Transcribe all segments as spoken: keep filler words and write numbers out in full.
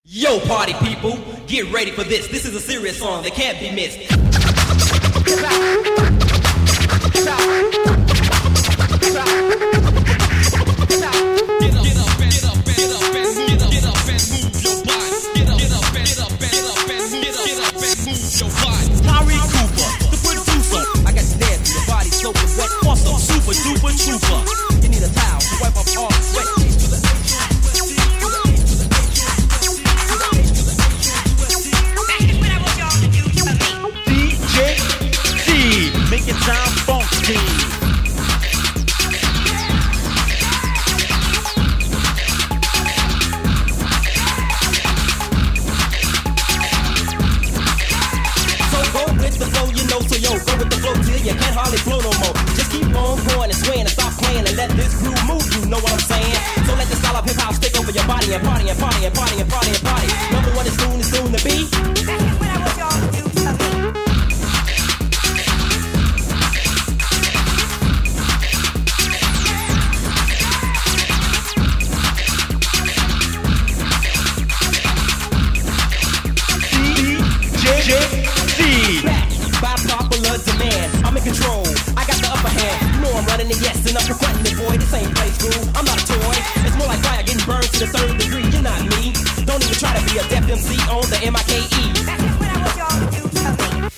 Yo, party people, get ready for this. This is a serious song that can't be missed. Tyree Cooper, the producer. I got you there, your body soaking wet. Awesome, super duper trooper. You need a towel to wipe off all the sweat. To the D J C, make it sound funky. So yo, go with the flow till you can't hardly flow no more. Just keep on going and swaying and stop playing and let this groove move, you know what I'm saying? So let the style of hip hop stick over your body and party and party and party and party and party. Number one is soon is soon to be. That's what I want y'all to do to me. D J C. By popular demand, I'm in control, I got the upper hand. You know I'm running it, yes, and I'm confronting it, boy. This ain't play school, I'm not a toy. It's more like fire getting burned to the third degree. You're not me, don't even try to be a deaf M C on the M I K E. That's just what I want y'all to do to me.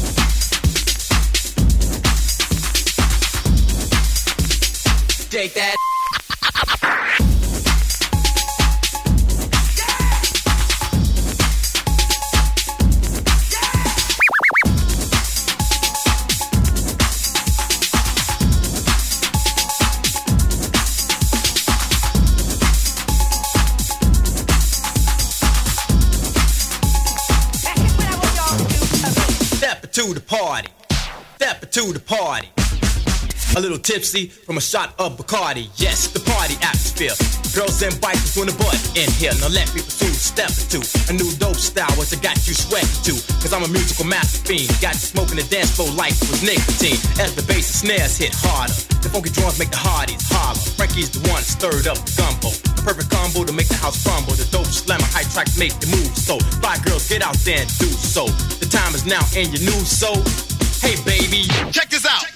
Take that. To the party, step to the party. A little tipsy from a shot of Bacardi. Yes, the party atmosphere. Girls and bikers doing the butt in here. Now let me pursue step two. A new dope style, what's it got you sweating too? Cause I'm a musical master fiend. Got you smoking the dance floor like it was nicotine. As the bass and snares hit harder, the funky drums make the hardies holler. Frankie's the one stirred up the gumbo. The perfect combo to make the house crumble. The dope slammer high tracks make the move. So fly girls, get out there and do so. The time is now and you knew so. Hey baby, check this out.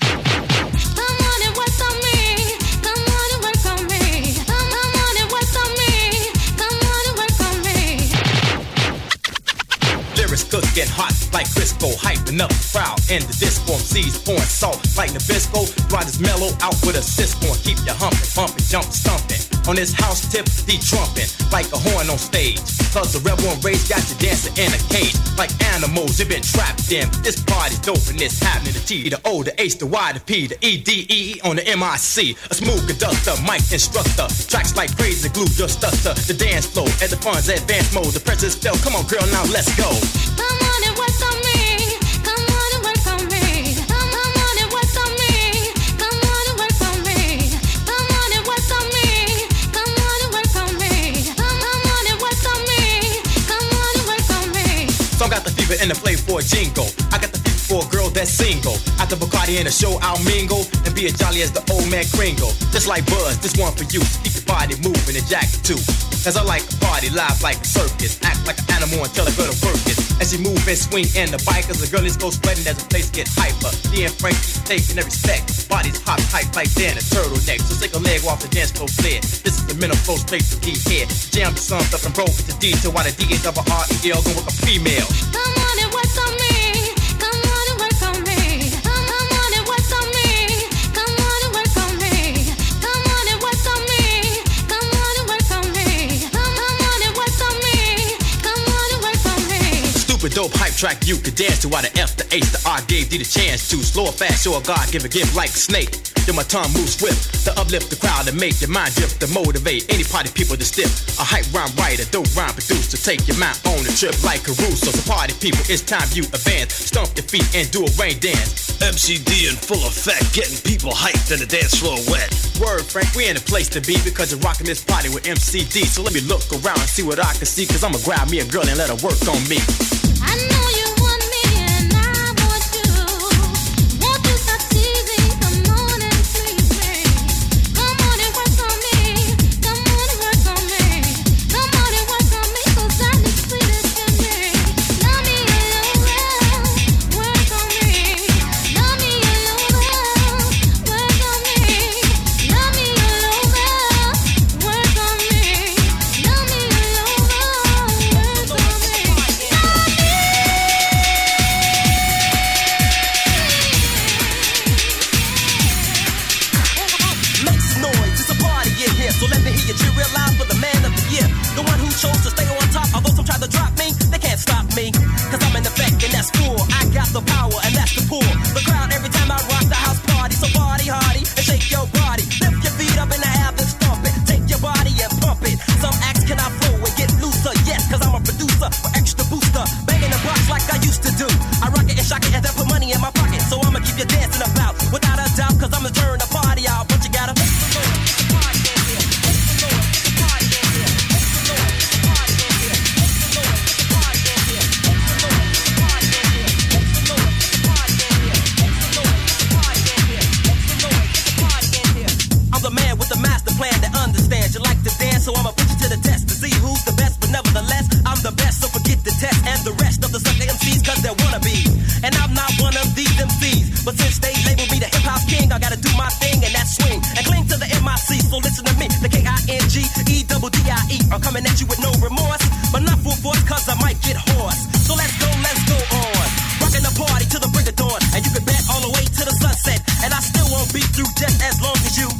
Cooking hot like Crisco, hyping up the crowd and the disco. M Cs pouring salt like Nabisco. Riders mellow out with a Cisco and keep you humping, pumping, jumping, stumping. On this house tip, de-trumping like a horn on stage. Cause the rebel and rage got you dancing in a cage. Like animals, you've been trapped in. This party's dope and it's happening. The T, the O, the H, the Y, the P, the E, D, E, E on the M I C. A smooth conductor, mic instructor. Tracks like crazy glue, just stutter. The dance flow at the fun's advanced mode. The pressure's fell. Come on, girl, now let's go. Come on and work on me. Come on and work on me. Come on and work on me. Come on and work on me. Come on and work on me. Come on and work on me. Come on and work on me. Come on and work on me. Some got the fever and the flavor for a jingle. I got the fever for a girl that's single. After Bacardi in the show, I'll mingle and be as jolly as the old man Kringle. Just like Buzz, this one for you. Keep your body moving and jacket too. Cause I like a party live like a circus. Act like an animal until I go to work it. As you move and swing in the bikers, the girlies go sweating as the place get hyper. D and Frank keep taking every respect. Bodies hot tight like Dan a turtleneck. So take a leg off the dance floor clear. This is the mental flow straight to D here. Jam the sums up and broke with the D to why the D is double R E L going with a female. Come on and work on me. Come on and work on me. Come on and work on me. Come on and work on me. Come on and work on me. Come on and work on me. Come on and work on me. Come on and work on me. Stupid dope hype track you could dance to. Why the F, the H, the R gave you the chance to. Slow or fast, show a God, give a gift like a snake. Then my tongue moves swift to uplift the crowd and make your mind drift to motivate any party people to stiff. A hype rhyme writer, dope rhyme producer, take your mind on a trip like Caruso. So party people, it's time you advance. Stomp your feet and do a rain dance. M C D in full effect, getting people hyped and the dance floor wet. Word, Frank, we in a place to be because you're rocking this party with M C D. So let me look around and see what I can see, cause I'ma grab me a girl and let her work on me. I know you want me and I want you. Won't you stop teasing? Come on and please me. Come on and work on me. Come on and work on me. Come on and work on me, cause I need But since they label me the hip hop king, I gotta do my thing and that swing and cling to the M I C. So listen to me, the K I N G E double D I E. I'm coming at you with no remorse, but not full force, cause I might get hoarse. So let's go, let's go on. Rockin' the party till the break of dawn, and you can bet all the way to the sunset, and I still won't be through just as long as you.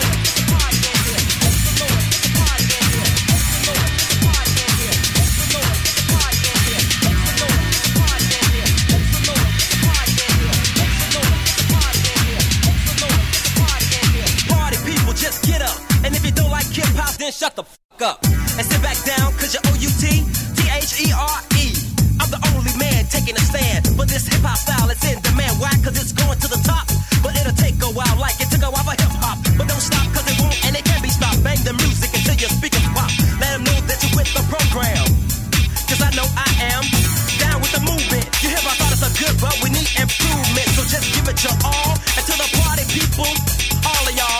Just get up, and if you don't like hip hop, then shut the fuck up and sit back down, cause you're O U T T H E R E. I'm the only man taking a stand, but this hip hop style is in demand. Why? Cause it's going to the top, but it'll take a while, like it took a while for hip hop. But don't stop, cause it won't, and it can't be stopped. Bang the music until your speakers pop. Let them know that you're with the program, cause I know I am down with the movement. You hear my thoughts are good, but we need improvement. So just give it your all, and to the party people, all of y'all.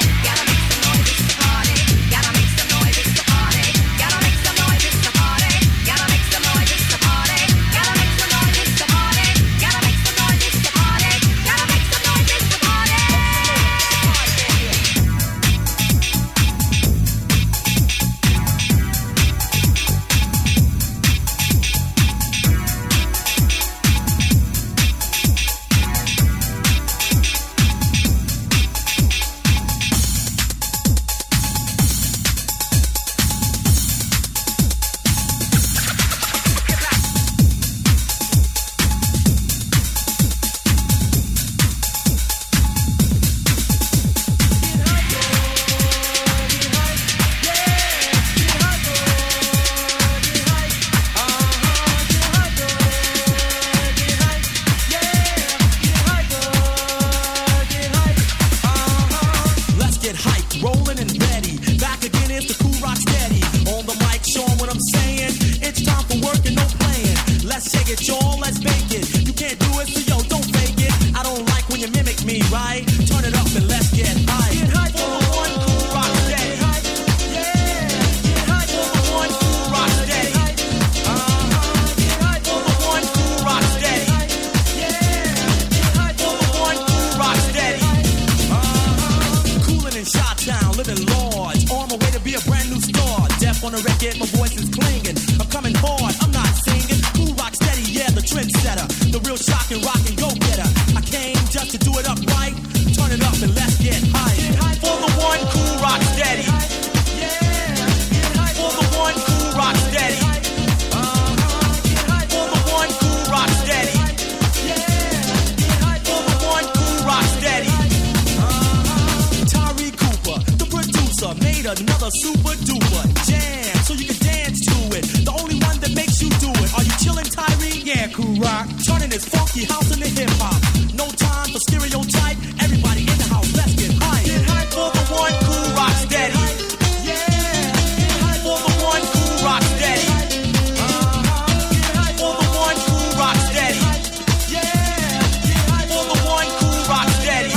Another super duper jam, so you can dance to it. The only one that makes you do it. Are you chillin', Tyree? Yeah, cool rock. Turning this funky house into hip hop. No time for stereotype. Everybody in the house, let's get hype. Get hype for the one cool rock steady. Yeah, get hype for the one cool rock steady. Uh-huh. Get hype for the one cool rock steady. Yeah, get hype for the one cool rock steady.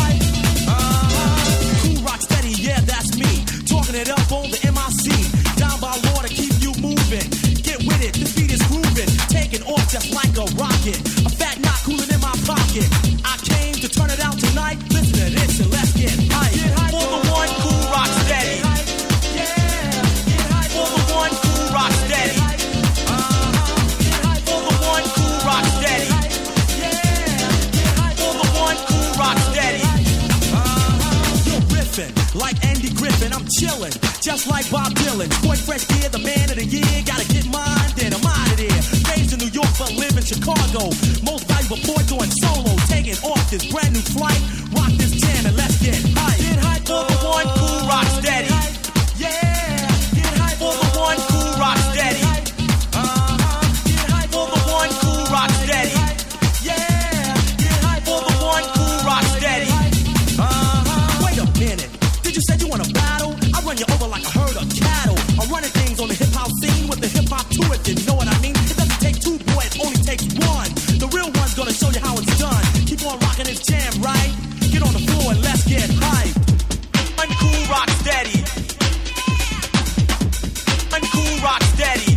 Uh-huh. Cool rock steady, yeah, that's me. Talking it up on the M I C. Down by law to keep you moving. Get with it, this beat is grooving. Taking off just like a rocket. A fat knot cooling in my pocket. I came to turn it out tonight. Listen to this and let's get hype. Get hype for the one cool rock steady. Yeah, get hype for the one cool rock steady. Uh-huh. Get hype for the one cool rock steady. Yeah, get hype for the one cool rock steady. Uh-huh. You're riffing like Andy Griffin. I'm chillin', just like Bob Dylan. Boy Fresh Gear, the man of the year. Gotta get mine, then I'm out of there. Raised in New York, but live in Chicago. Most valuable boy doing solo. Taking off this brand new flight. Rock this jam and let's get hype. Get hype for the one cool rock steady. Yeah, get hype for the one cool rock steady. Uh-huh. Get hype for the one cool rock steady. Yeah, get hype for the one cool rock steady. Uh-huh. Wait a minute. Did you say you want to battle? I run you over like a herd of cattle. I'm running things on the hip hop scene with the hip hop to it. You know what I mean? It doesn't take two, boy, it only takes one. The real one's gonna show you how it's done. Keep on rocking this jam, right? Get on the floor and let's get hype. Uncool rock steady. Uncool rock steady.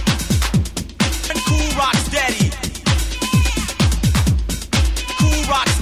Uncool rock steady. Cool rock steady.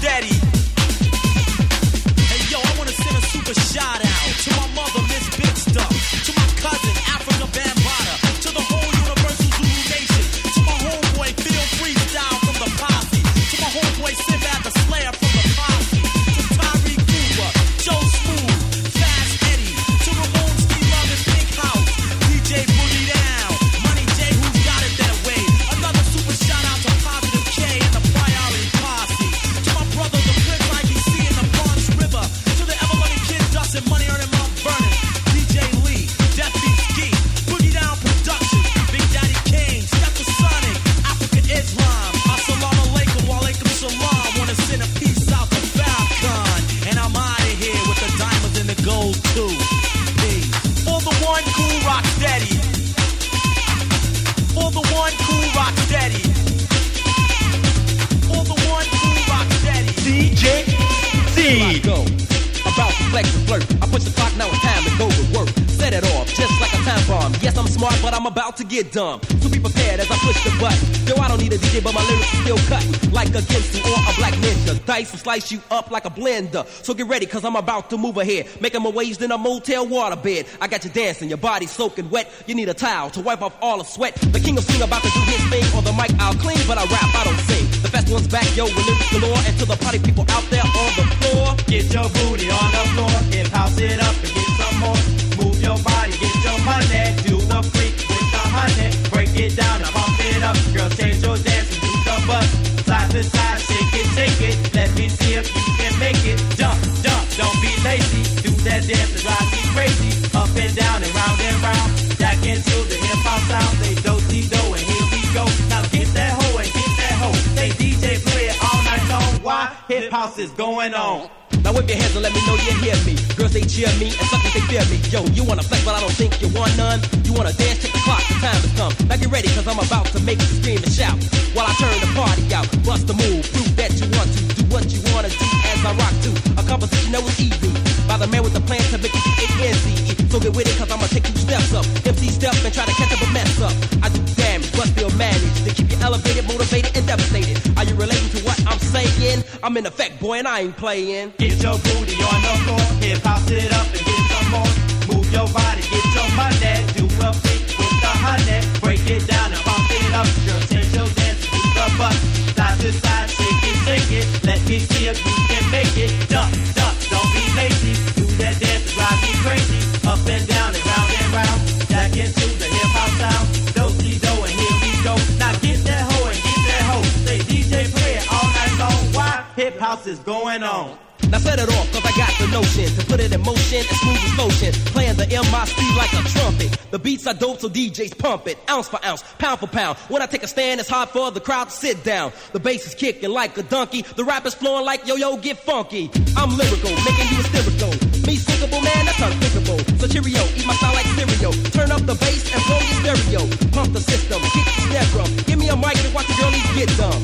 flex and flirt. I put the clock, now it's time to go to work. Set it off, just like a time bomb. Yes, I'm smart, but I'm about to get dumb. So be prepared as I push the button. Yo, I don't need a D J, but my lyrics are still cutting. Like a Gibson or a black ninja. Dice will slice you up like a blender. So get ready, cause I'm about to move ahead. Making my waves in a motel waterbed. I got you dancing, your body soaking wet. You need a towel to wipe off all the sweat. The king of swing about to do his thing. On the mic, I'll clean, but I rap, I don't sing. The best one's back, yo, with lyrics galore. And to the party people out there on the floor, get your booty on the floor. Hip house it up and get some more. Move your body, get your money. Do the freak with the honey. Break it down and pump it up. Girl, change your dance and do the bust. Side to side, shake it, shake it. Let me see if you can make it. Jump, jump, don't be lazy. Do that dance and drive me crazy. Up and down and round and round. Jack into the hip hop sound. Say do-si-do and here we go. Now get that hoe and get that hoe. Say D J play it all night long. Why? Hip house is going on. Now whip your hands and let me know you hear me. Girls, they cheer me and suckers, they fear me. Yo, you wanna flex, but I don't think you want none. You wanna dance, check the clock, the time has come. Now get ready, cause I'm about to make you scream and shout. While I turn the party out, bust the move, prove that you want to. Do what you wanna do as I rock to. A composition that was easy. By the man with the plan to make it D A N Z E. So get with it, cause I'ma take two steps up. M C step and try to catch up a mess up. I do damage, but still manage to keep you elevated, motivated, and devastated. Are you relating to what I'm saying? I'm in effect, boy, and I ain't playing. Get your booty on the floor, hip house it up and get some more. Move your body, get your money. Do a freak with the honey. Break it down and pump it up. Girl, change your dance to the bust. Side to side, shake it, shake it. Let me see if you can make it. Jump, jump, don't be lazy. Do that dance and drive me crazy. Up and down and round and round. Jack into the hip hop sound. Do-si-do and here we go. Now get that hoe and get that hoe. Say D J play it all night long. Why? Hip house is going on. Now set it off, cause I got the notion to put it in motion and smooth as motion. Playing the M I C like a trumpet. The beats are dope, so D Js pump it. Ounce for ounce, pound for pound. When I take a stand, it's hard for the crowd to sit down. The bass is kicking like a donkey. The rap is flowing like yo-yo, get funky. I'm lyrical, making you hysterical. Me sinkable, man, that's unthinkable. So cheerio, eat my style like cereal. Turn up the bass and blow your stereo. Pump the system, kick the snare drum. Give me a mic and watch the girlies get dumb.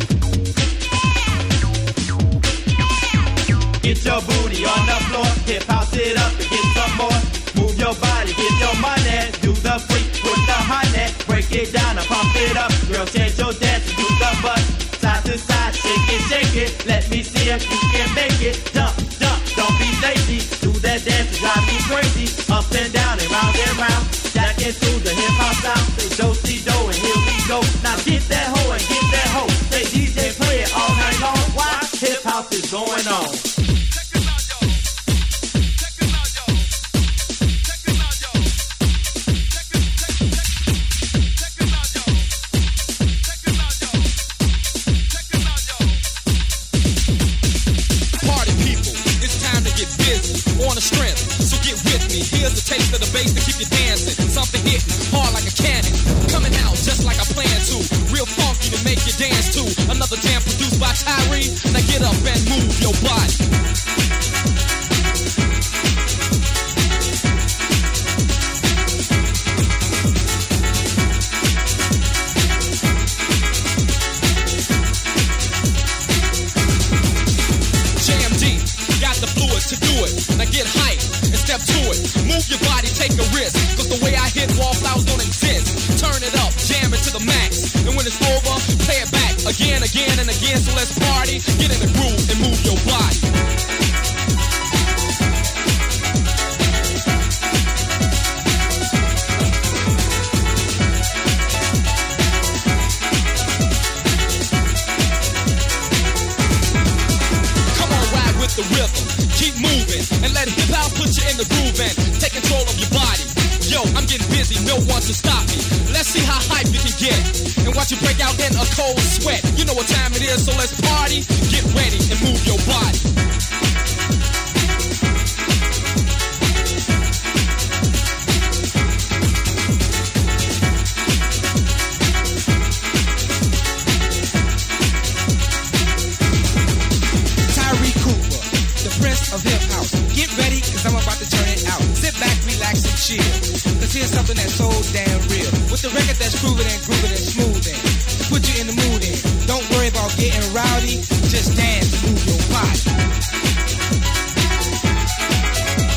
Get your booty on the floor, hip house it up and get some more. Move your body, get your money. Do the freak with the honey. Break it down and pump it up. Girl, change your dance and do the bust. Side to side, shake it, shake it. Let me see if you can make it. Jump, jump, don't be lazy. Do that dance and drive me crazy. Up and down and round and round. Jack into the hip hop sound. Say do-si-do and here we go. Now get that hoe and get that hoe. Say D J play it all night long. Why? Hip house is going on. On the strength, so get with me. Here's a taste of the bass to keep you dancing. Something hitting hard like a cannon, coming out just like I plan to. Real funky to make you dance to. Another jam produced by Tyree. Now get up and move your body. To do it, now get hype and step to it. Move your body, take a risk, cause the way I hit wallflowers don't exist. Turn it up, jam it to the max, and when it's over, play it back again, again, and again. So let's party, get in the groove and move your body. The rhythm, keep moving, and let hip hop put you in the groove and take control of your body. Yo, I'm getting busy, no one to stop me. Let's see how hype you can get, and watch you break out in a cold sweat. You know what time it is, so let's party, get ready, and move your body. Of hip house. Get ready, cause I'm about to turn it out. Sit back, relax, and chill. Cause here's something that's so damn real. With the record that's proven and grooving and smoothing. To put you in the mood in. Don't worry about getting rowdy. Just dance and move your body.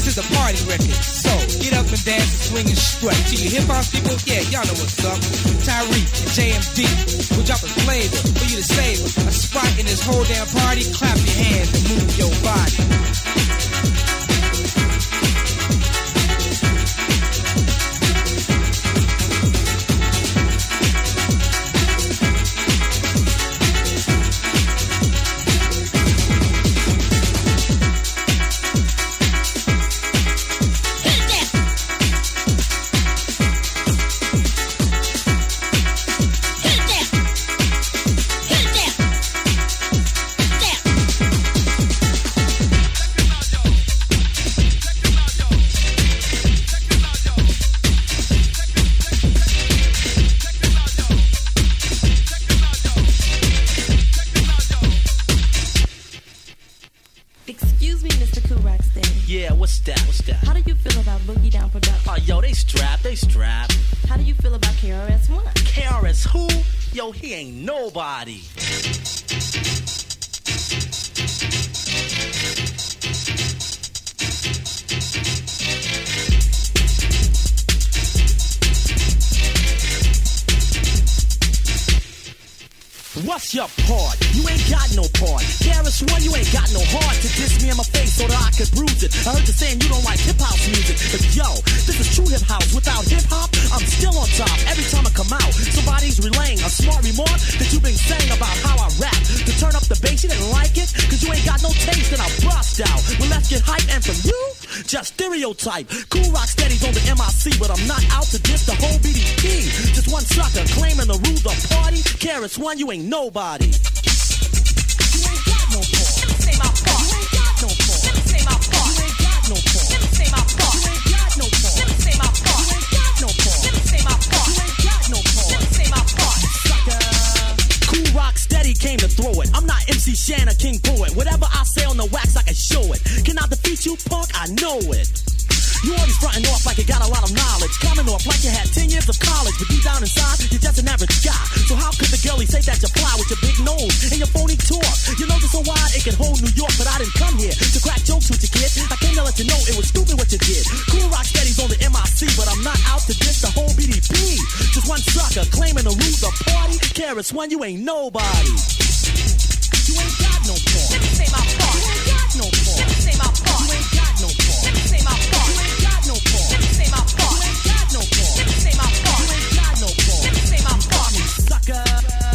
This is a party record, so get up and dance and swing and strut. To you hip hop people, yeah, y'all know what's up. Tyreek and J M D will drop a flavor for you to savor. A spot in this whole damn party. Clap your hands and move your body. Nobody. What's your part? You ain't got no part. K R S One, you ain't got no heart to diss me in my face so that I could bruise it. I heard you saying you don't like hip house music, but yo, this is true hip house. Without hip hop, I'm still on top. Every time I come out, somebody's relaying a smart remark that you've been saying about how I rap. To turn up the bass, you didn't like it, cause you ain't got no taste, and I bust out. Well, let's get hype, and from you, just stereotype. Cool Rock Steady's on the M I C, but I'm not out to diss the whole B D P. Just one sucker claiming to rule the party. K R S One, you ain't nobody. You ain't got no part. Let me say my part. You ain't got no part. Let me say my part. You ain't got no part. Let me say my part. You ain't got no part. Let me say my part. You ain't got no part. Let me say my part. You ain't got no part. Let me say my part. Sucker. Cool Rock Steady came to throw it. I'm not M C Shan or King Poet. Whatever I say on the wax, I can show it. Can I defeat you, punk? I know it. You always frontin' off like you got a lot of knowledge, coming off like you had ten years of college, but deep down inside, you're just an average guy. So how could the girlie say that you fly with your big nose and your phony talk? You know, just so wide it can hold New York, but I didn't come here to crack jokes with you, kid. I came to let you know it was stupid what you did. Cool Rock Steady's on the M I C, but I'm not out to diss the whole B D P. Just one sucker claiming to rule the party. K R S One, you ain't nobody. You ain't got no part. Let me say my part. You ain't got no part. Let me say my part. You ain't got no part. Let me say my part. You ain't got no part. Let me say my part. You ain't got no part. Let me say my part. You ain't got no part. Let me say my part. You sucker.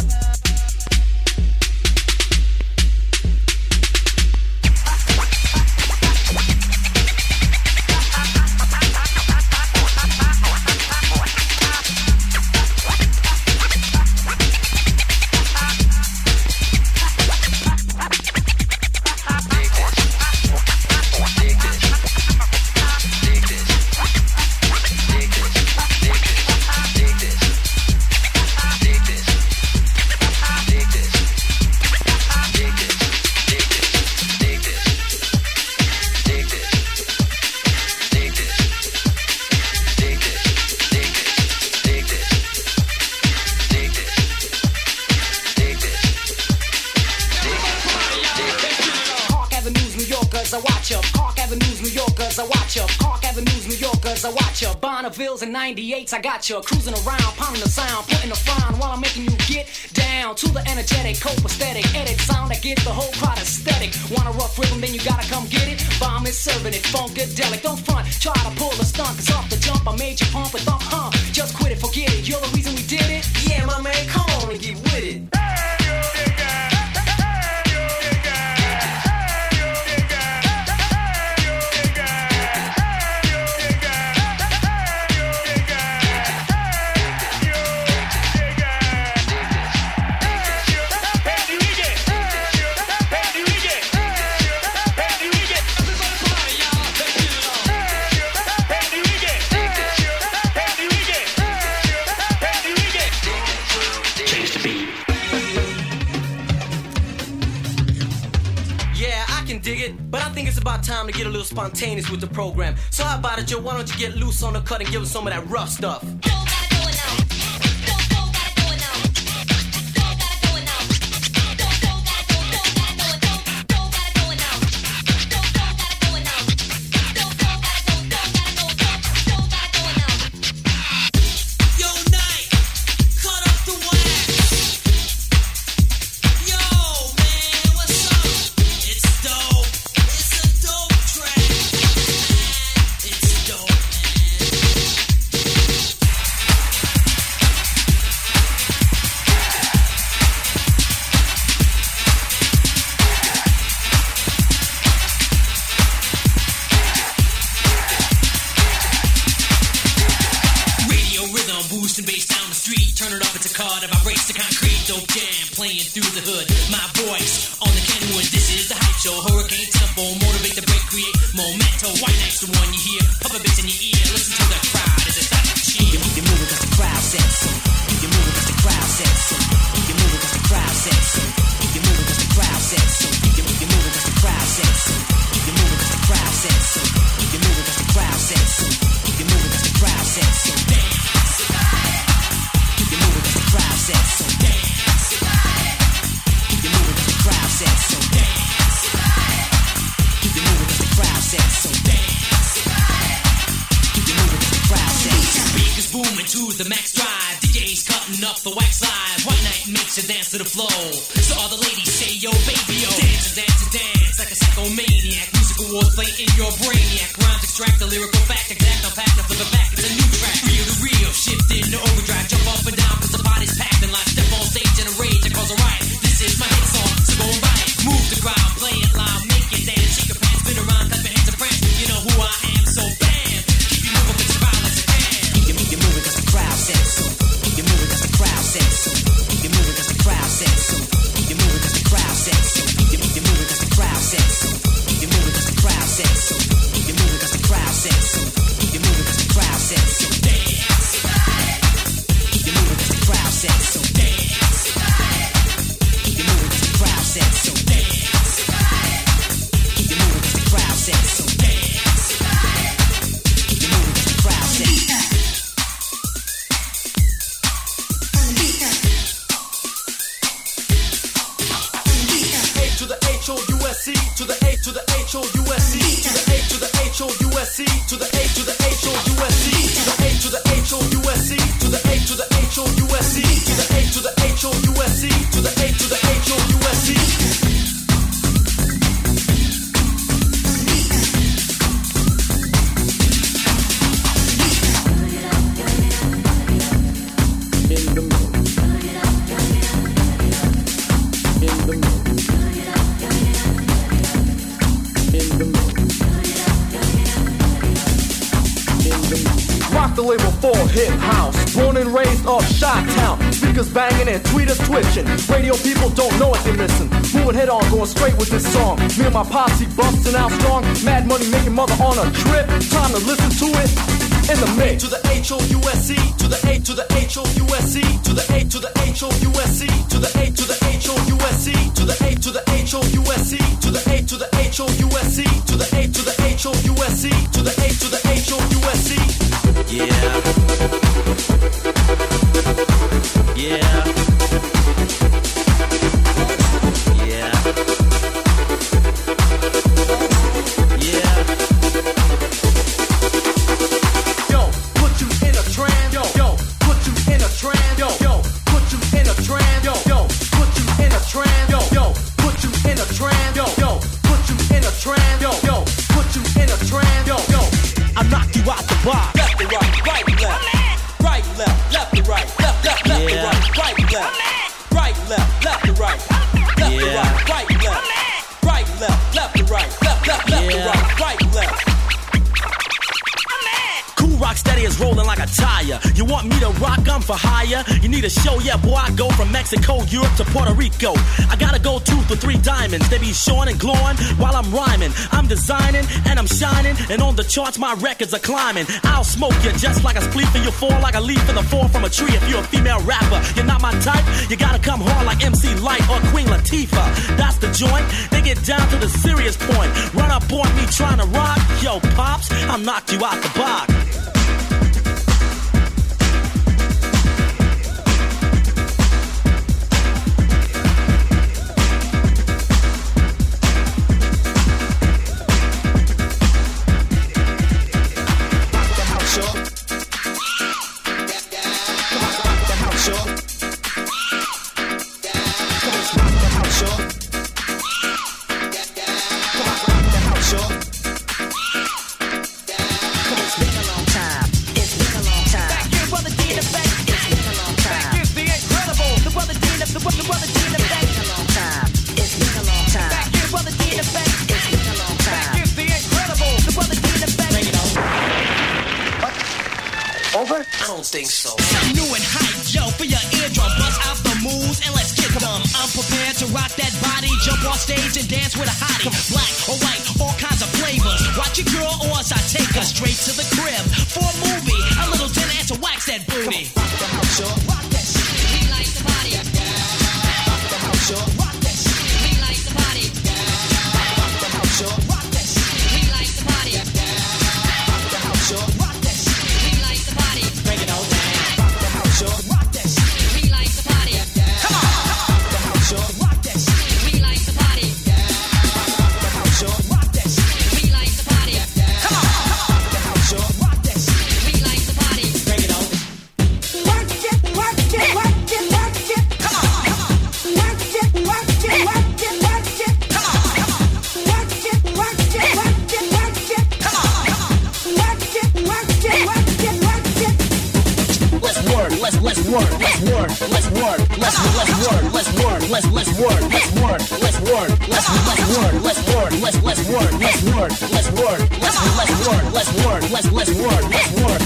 Bonneville's and ninety-eights, I got you cruising around, pounding the sound, putting the frown while I'm making you get down to the energetic, copacetic, edit sound that gets the whole crowd aesthetic. Want a rough rhythm, then you gotta come get it. Bomb is serving it, funkadelic. Don't front, try to pull a stunt, cause off the jump I made you pump and thump, huh? Just quit it, forget it, you're the reason we did it. Yeah, my man, come on and get with it. But I think it's about time to get a little spontaneous with the program. So how about it, Joe? Why don't you get loose on the cut and give us some of that rough stuff? vibrates the concrete, dope jam playing through the hood. My voice on the Kenwood, this is the hype show. Hurricane tempo, motivate the break, create momento. White Knight's the one you hear, pop a bitch in your ear. Listen to the crowd as it starts to cheer. You can move it 'cause the crowd says so. You can move it 'cause the crowd says so. You can move it 'cause the crowd says so. You can move it 'cause the crowd says so. You can, you can move it 'cause the crowd says so. You can move it 'cause the crowd says so. You can move it 'cause the crowd says so. You can move it 'cause the crowd says so. You can move it 'cause the crowd says so. You can move it 'cause the crowd says so. You can move it 'cause the crowd says so. You can move it 'cause the crowd says so. Speakers booming to the max drive. D Js cutting up the wax live. White Knight makes you dance to the flow. So all the ladies say, yo, baby, yo. Dance and dance and dance like a psychomaniac. Musical wordplay in your brainiac. Rhymes extract the lyrical fact. Exact, unpack, and flip it back. It's a new track. Real to real, shift into overdrive. Jump up and down 'cause the body's packed. And like step on stage in a rage and cause a riot. This is my hit song, so go and buy it. Move the crowd, play it loud, make it dance. Shake your pants, spin around, clap your hands and prance. You know who I am, so bam. Keep you moving 'cause the crowd likes a jam. You can, you can move it 'cause the crowd says so. You can move it 'cause the crowd says so. You can move it 'cause the crowd says so. You can move it 'cause the crowd says so. You can, you can move it 'cause the crowd says so. You can move it 'cause the crowd says so. You can move it 'cause the crowd says so. You can move it 'cause the crowd says so. Dance. You can move it 'cause the crowd says so. Dance. You can move it 'cause the crowd says so. Dance. You can move it 'cause the crowd says so. Dance. You can move it 'cause the crowd says so. To the H O U S C, to the A to the H O U S C, to the A to the H O U S C, to the A to the H O U S C, to the A to the H O U S C, to the A to the H O U S C, to the A to the H O U S C, to the A to the H O U S C. In the mood. In the mood. Rock the label for hip house. Born and raised off Chi-Town. Speakers banging and tweeters twitching. Radio people don't know what they're missing. Moving head on, going straight with this song. Me and my posse busting out strong. Mad money making mother on a trip. Time to listen to it in the mix. To the H O U S C, to the A to the H O U S C, to the A to the H O U S C, to the A to the H O U S C, to the A to the H O U S C, to the A to the H O U S C, to the A to the H O U S C, to the A to the H O U S C. Yeah. Yeah. Yeah. Yeah. Yo, put you in a trance. Yo, yo, put you in a trance. Yo, yo, put you in a trance. Yo, yo, put you in a trance. Yo, yo, put you in a trance. Yo, yo, put you in a trance. Yo, yo, put you in a trance. Yo, yo, I knock you out the box. Left to right, right to left. Right to left, left to right. Left, left, left to Yeah. right. Right to left. Right to left, left to right. Left to Yeah. right, right to left. Right to left, left to right. Left, left, left to Yeah. right. Right to left. Cool rock steady is rolling like a tire. You want me to rock? I'm for hire. You need a show? Yeah, boy, I go from Mexico, Europe to Puerto Rico. I gotta go two for three diamonds. They be showing and glowing while I'm rhyming. I'm designing and I'm shining, and on the charts my records are climbing. I'll smoke you just like a spleef, and you'll fall like a leaf in the fall from a tree. If you're a female rapper, you're not my type. You gotta come hard like M C Light or Queen Latifah. That's the joint. They get down to the serious point. Run up on me trying to rock. Yo, pops, I'll knock you out the box. I don't think so. New and hype, yo, for your eardrum bust. I've to rock that body, jump off stage and dance with a hottie. Black or white, all kinds of flavors. Watch your girl or else I take her straight to the crib for a movie, a little dinner and to wax that booty. Rock the house, y'all. Rock that shit. We like the body. Rock the house, y'all. Rock that shit. We like the body. Rock the house, y'all. Rock that shit. We like the body. Rock the house, y'all. Rock that shit. We like the body. Bring it on down. Rock the house, y'all. Rock that shit. We like the body. Come on. Rock the house, y'all. Rock that shit. We like the body. Rock the house, y'all. Rock that shit. We like the body. Come on. Rock the house, y'all. Rock that shit. We like the body. Bring it on. Work it, work it, work it, work it. Come on, come on. Work it, work it, work it, work it. Come on, come on. Work it, work it, work it, work it. Come on, come on. Work it, work it, work it, work it. Let's work, let's let's work, let's work, let's work, let's let's work, let's work, let's let's work, let's work, let's work, let's let's work, let's work, let's let's work, let's work, let's work, let's let's work, let's work, let's let's work, let's work.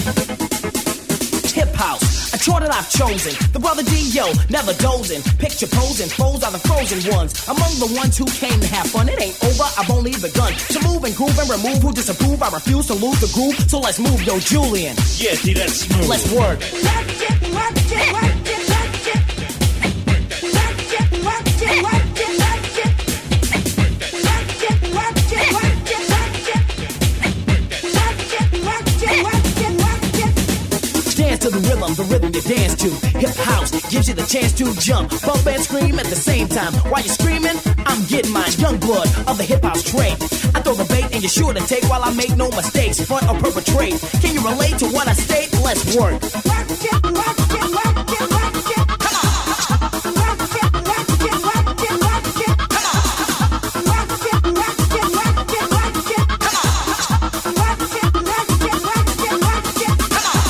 Hip house, a chore that I've chosen. The brother Dio, never dozing. Picture posing, foes are the frozen ones. Among the ones who came to have fun, it ain't over, I've only begun. To move and groove and remove who disapprove, I refuse to lose the groove. So let's move, yo, Julian. Yeah, see, that's smooth. Let's work. Work it, work it, work it, work it. Work it, work it, work it, work it. Work it, work it, work it, work it. Work it, work it, work it, work it. Dance to the rhythm, the rhythm you dance to. Hip house gives you the chance to jump, bump and scream at the same time. While you're screaming, I'm getting mine. Young blood of the hip house trade. I throw the bait and you're sure to take while I make no mistakes. Front or perpetrate. Can you relate to what I state? Let's work. Work it, work it, work it, work it. Come on. Work it, work it, work it, work it. Come on. Work it, work it, work it, work it. Come on. Work it, work it, work it, work it. Come on.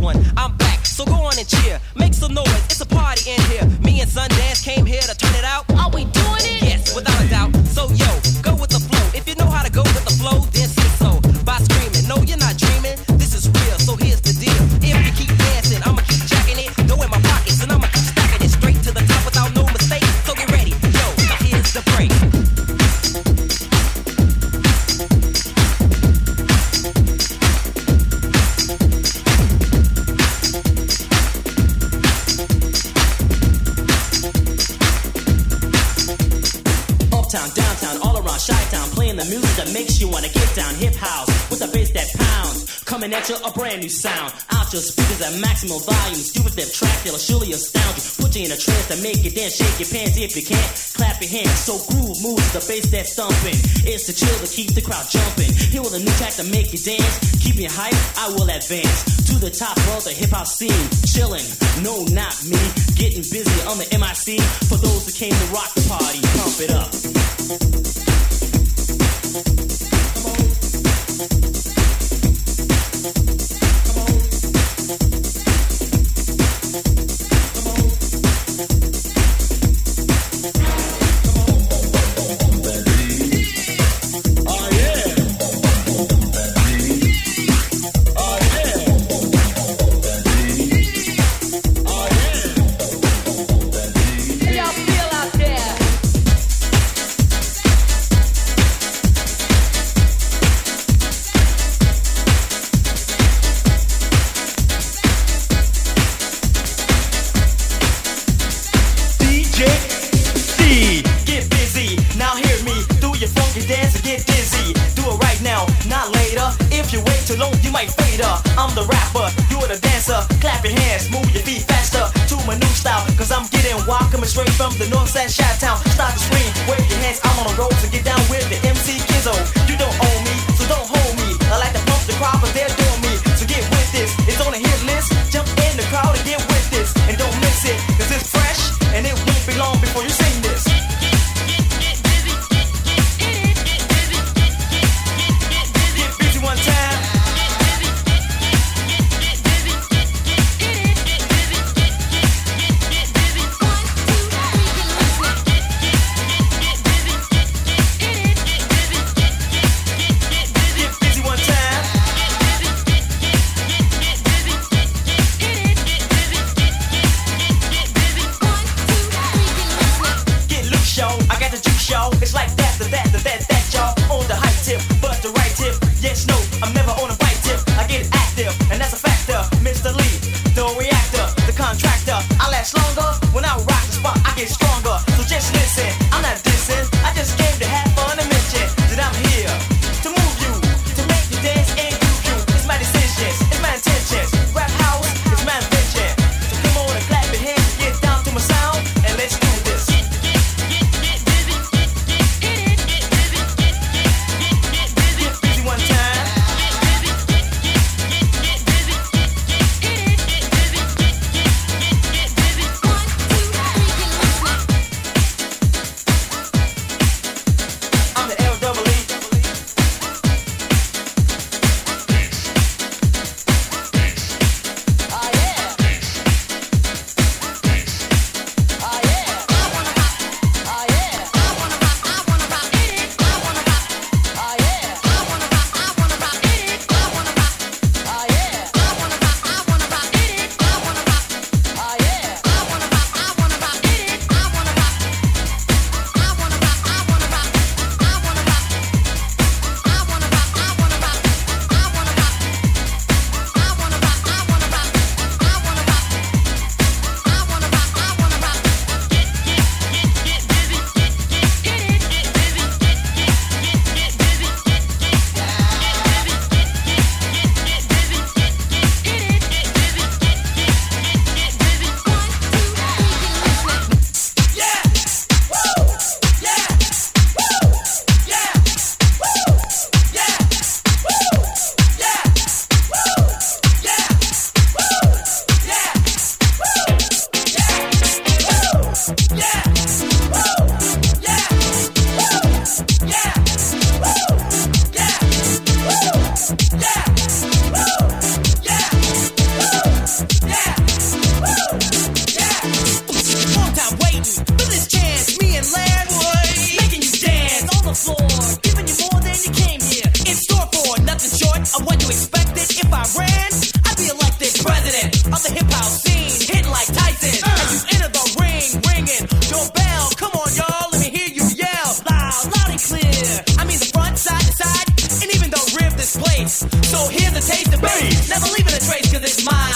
one. I'm back, so go on and cheer. Make some noise, it's a party in here. Me and Sundance came here to turn it out. Are we doing it? Yes, without a doubt. So yo, go with the flow. If you know how to go with the flow, then say so. By screaming, no, you're not dreaming. This is real, so here's the deal. If you keep dancing, I'ma keep jacking it. Go in my pockets, and I'ma keep stacking it straight to the top without no mistake. So get ready, yo, now here's the break. Uptown, downtown, all around Chi-Town, playing the music that makes you wanna get down. Hip house with a bass that pounds, coming at you a brand new sound. Out your speakers at maximum volume, stupid step track that'll surely astound you. Put you in a trance to make you dance, shake your pants if you can't. Clap your hands, so groove moves the bass that's thumping. It's the chill to keep the crowd jumping. Here with a new track to make you dance, keep you hype. I will advance to the top of the hip hop scene, chilling. No, not me, getting busy on the M I C. For those that came to rock the party, pump it up. Straight from the north side, Chi-Town. Start to scream, wave your hands out on the road to get down with the M C Kizzo. You don't own me, so don't hold me. I like to pump the crowd, but they're doing me. So get with this, it's on a hit list. Jump in the crowd and get with this. And don't miss it, cause it's fresh, and it won't be long before you sing this. Get busy one time.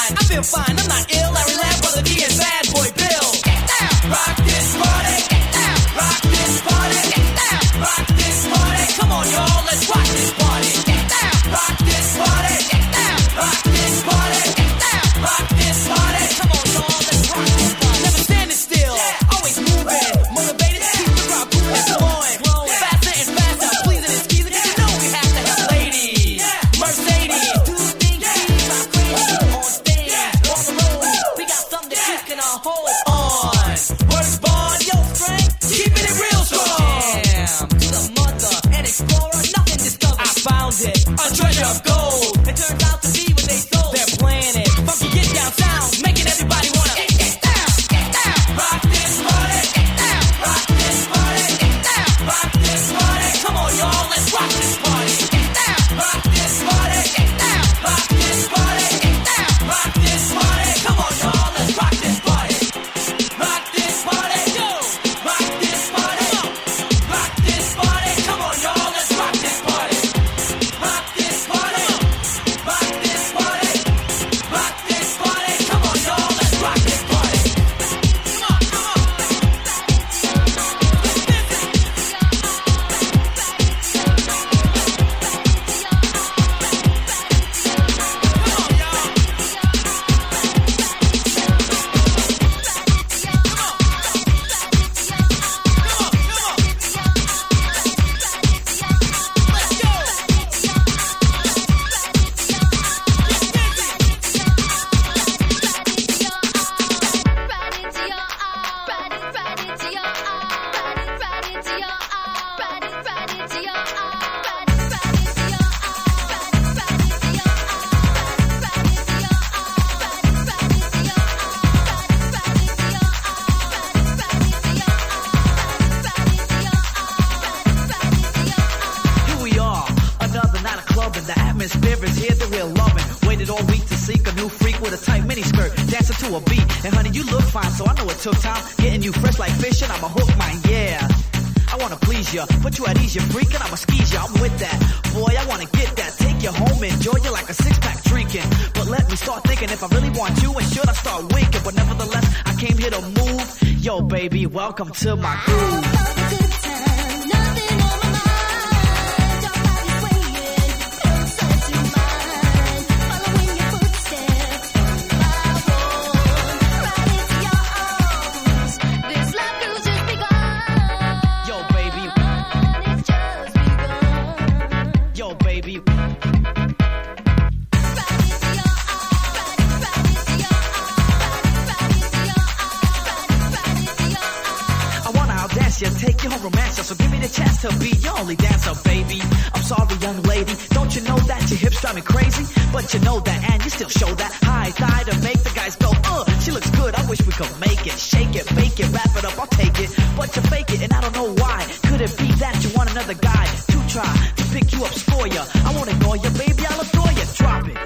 fine, I feel fine, I'm not ill. Larry Lamb, Brother D, and Bad Boy Bill. Get down, rock this party. Get down, rock this party. Get down, rock this party. Come on, y'all, let's rock this party. Get down, rock this party. Get down, rock this party. Get down, rock this party. Come on, y'all, let's rock this party. Never standing still, always moving, motivated to keep the crowd moving and flowing. Faster and faster, pleasing and squeezing, 'cause you know we have to have ladies. Mercedes, do things my crazy on stage, on the road. We got something that you can all hold on. Words born, yo, Frank, keeping it real strong. Damn, to the mother and explorer, nothing discovered. I found it, a treasure of gold. It turns out to be what they sold. They're playing it, funky get down sound, making everybody wanna get, get down, get down. Rock this party, get down. Rock this party, get down. Rock this party. Come on, y'all, let's rock this party. Get down. Rock this party, get down. Rock this party, get down. Rock this party. Come on, y'all, let's rock this party. Rock this party, yo. Rock this party, rock this party. Come on, y'all, let's rock this party. Rock this party, rock this party, rock this party. Come on, y'all, let's rock this party. Come on, come on. Here we are, another night of clubbing. The atmosphere is here that we're loving. Waited all week to seek a new freak with a tight miniskirt, dancing to a beat. And honey, you look fine, so I know it took time. Getting you fresh like fish, and I'm a hook mine, yeah. I wanna please ya, put you at ease, you're freaking, I'ma squeeze ya, I'm with that. Boy, I wanna get that, take you home, enjoy you like a six-pack drinking. But let me start thinking if I really want you, and should I start winking? But nevertheless, I came here to move. Yo, baby, welcome to my groove. Yo, baby. Yo, baby. I wanna outdance you, take you home, romance you. So give me the chance to be your only dancer, baby. I'm sorry, young lady, don't you know that your hips drive me crazy? But you know that, and you still show that high thigh to make the guys go, uh, she looks good, I wish we could make it. Shake it, bake it, wrap it up, I'll take it. But you fake it, and I don't know why. Could it be that you want another guy to try to pick you up, score ya? I won't ignore you, baby, I'll adore you. Drop it.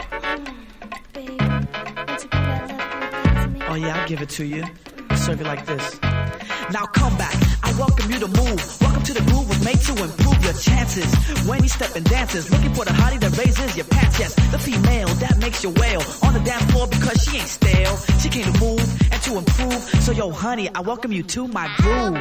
Oh yeah, I'll give it to you. I'll serve it like this. Now come back, I welcome you to move. Welcome to the groove, what makes you improve your chances. When you step and dances, looking for the hottie that raises your pants. Yes, the female that makes you wail on the dance floor because she ain't stale. She came to move and to improve. So yo, honey, I welcome you to my groove.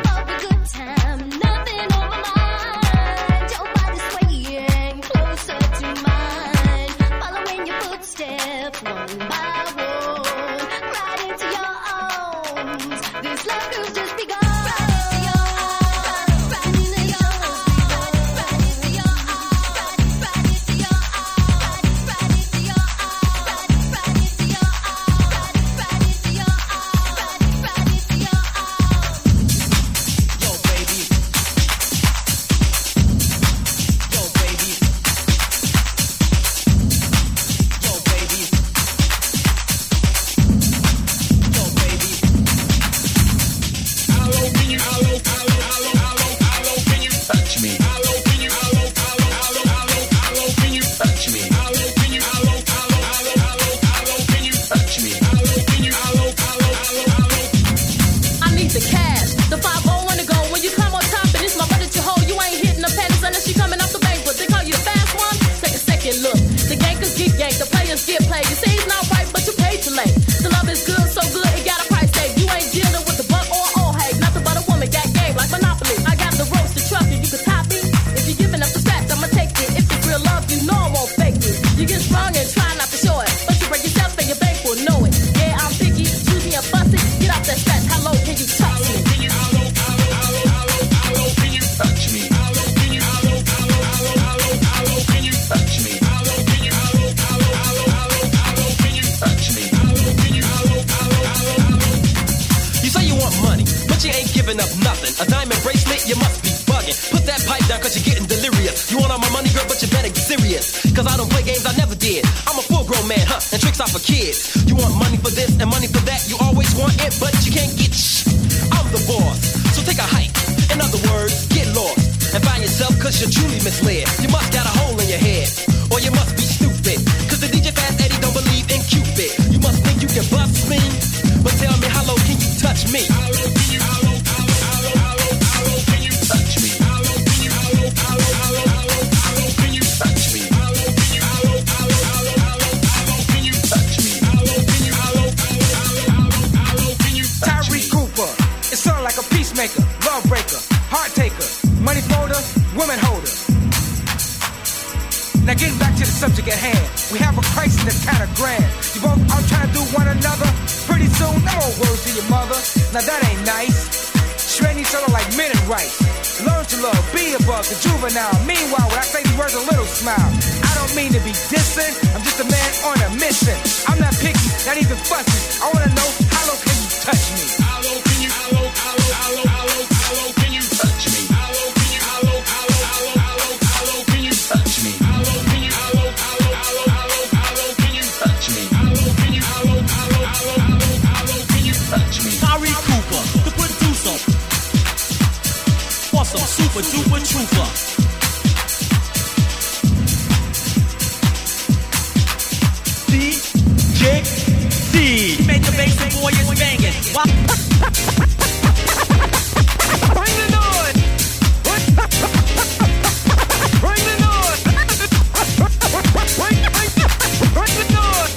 One by one, right into your arms. This love cruise just begun. Yo, baby. The love is good, so good, it got a price tag. You ain't dealing with the buck or old hag. Nothing but a woman, got game like Monopoly. I got the ropes to truck it, you can copy. If you're giving up the scratch, I'ma take it. If it's real love, you know I won't fake it. You get strong and try not to show it, but you break yourself and your bank will know it. Yeah, I'm picky, choose me and bust it. Get off that scratch, how low can you touch me? Touch me. Touch me. Touch me. You say you want money, but you ain't giving up nothing. A diamond bracelet, you must be bugging. Put that pipe down cause you're getting delirious. You want all my money, girl, but you better get serious. Cause I don't play games, I never did. I'm a full grown man, huh, and tricks are for kids. You want money for this and money for that. You always want it, but you can't get shh. I'm the boss, so take a hike. In other words, get lost and find yourself cause you're truly misled. You must got a hole in your head, or you must be stupid. Cause the D J Fast Eddie don't believe in Cupid. You must think you can bust me, but tell me how low can you touch me? How low can you, how low, how low, how low, how low, how low can you touch me? How low can you, how low, how low, how low, how low, how low can you touch me? How low can you, how low, how low, how low, how low, how low can you touch me? How low can you, how low, how low, how low, how low, how low can you touch me? Tyree Cooper, it sound like a peacemaker, love breaker, heart taker, money folder, woman holder. Now getting back to the subject at hand, we have a crisis that's kind of grand. You both out trying to do one another. Pretty soon, no more words to your mother. Now that ain't nice. Shredding each other like men and rice. Learn to love, be above the juvenile. Meanwhile, when I say these words, a little smile. I don't mean to be distant, I'm just a man on a mission. I'm not picky, not even fussy. I wanna know, how low can you touch me? How low can you, how low, how low, how low, how low, how low can you touch me? How low can you, how low, how low, how low, how low, how low can you touch me? How low can you, how low, how low, how low, how low, how low can you touch me? How low can you, how low, how low, how low, how low, how low can you touch me? Tyree Cooper, the producer. Awesome, super duper trooper. D J C. He made the bass boy is banging. Bring the noise! Bring the noise! Bring, bring, bring the noise!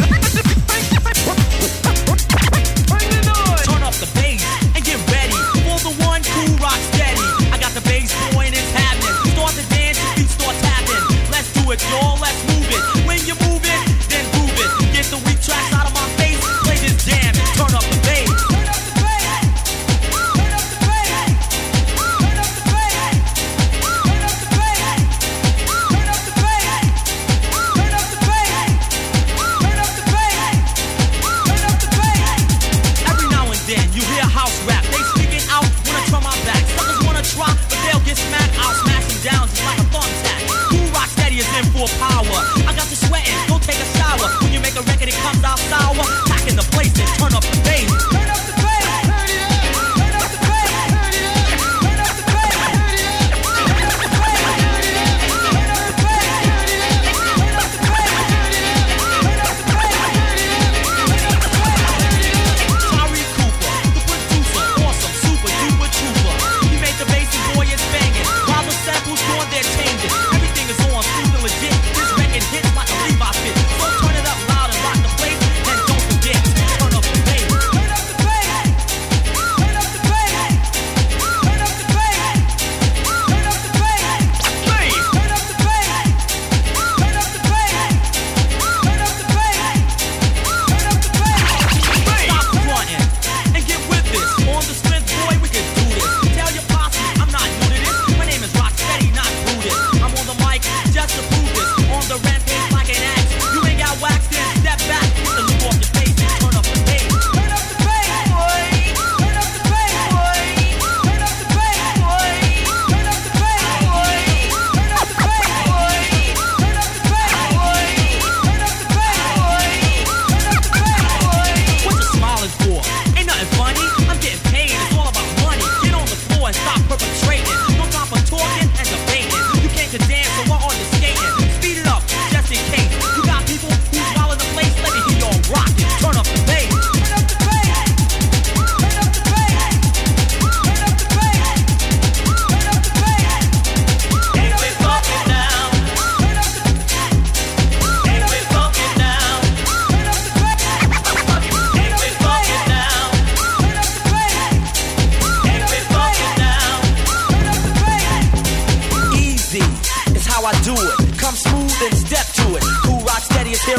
Bring the noise! Turn up the bass and get ready for the one cool rock steady. I got the bass boy and it's happening. Start to dance, your feet start tapping. Let's do it, y'all, let's move it. When you move it, then groove it. Get the weak tracks out of my face. Play this jam and turn up the bass. Turn up the bass. Turn up the bass. Turn up the bass. Turn up the bass. Turn up the bass. Turn up the bass. Turn up the bass. Turn up the bass. Every now and then you hear house rap. They speaking out when I turn my back. Suckers wanna try, but they'll get smacked. I'll smash them down just like a thumbtack. Cool rock steady is in full power. I got you sweating, go take a shower. When you make a record, it comes out sour. Back in the place and turn up the bass. Turn up the bass. Turn it up. Turn up the bass. Turn it up. Turn up the bass. Turn it up. Turn up the bass. Turn it up. Turn up the bass. Turn it up. Turn up the bass. Turn it up. Turn up the bass. Turn it up. Turn up the bass. Tyree Cooper, the producer, awesome, super duper trooper. He made the bass and boy it's banging. While the samples doing their changes, everything is on smooth and legit. This record hits like a Levi fit. So turn it up loud and rock the place, and don't forget, turn up the bass.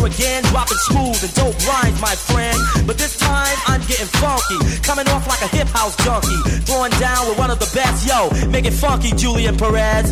here again, dropping smooth and dope rhymes, my friend. But this time I'm getting funky, coming off like a hip house junkie, throwing down with one of the best, yo, make it funky, Julian Perez.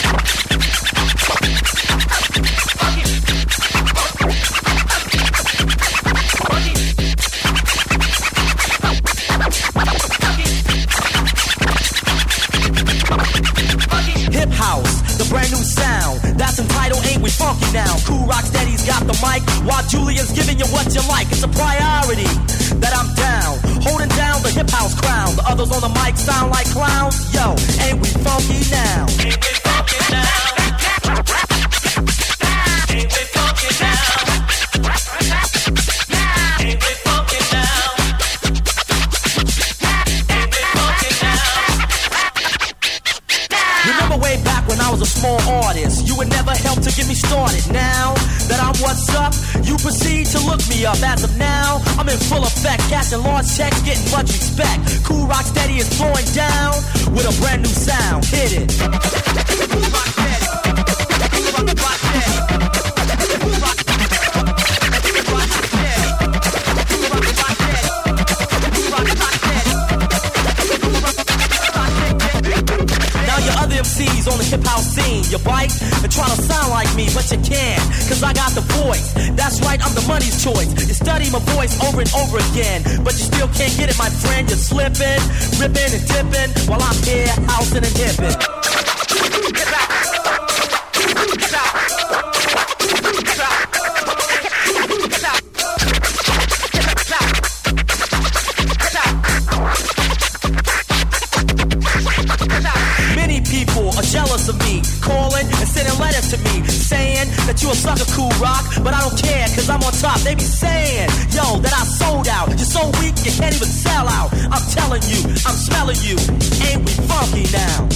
Hip house, the brand new sound that's entitled Ain't We Funky Now. Cool Rock Steady's got the mic while Julian's giving you what you like. It's a priority that I'm down, holding down the hip house crown. The others on the mic sound like clowns. Yo, ain't we funky now? Ain't we funky now? Ain't we funky now? Ain't we funky now? Ain't we funky now? Remember way back when I was a small artist, you would never help to get me started. Now that I'm what's up, you proceed to look me up. As of now, I'm in full effect, cashing large checks, getting much respect. Cool Rock Steady is flowing down with a brand new sound. Hit it. Cool Rock Steady. Cool Rock Steady. Cool Rock Steady. Cool Rock Steady. Now your other M Cs on the hip house scene, you bite and try to sound like me, but you can't, cause I got the voice. That's right, I'm the money's choice. You study my voice over and over again, but you still can't get it, my friend. You're slipping, ripping and dipping, while I'm here housing and hipping. Get out. Get out. Get out. Get out. Many people are jealous of me, calling and sending letters to me, saying that you a sucker, Cool Rock, but I don't care, cause I'm on top. They be saying, yo, that I sold out. You're so weak, you can't even sell out. I'm telling you, I'm smelling you. Ain't we funky now?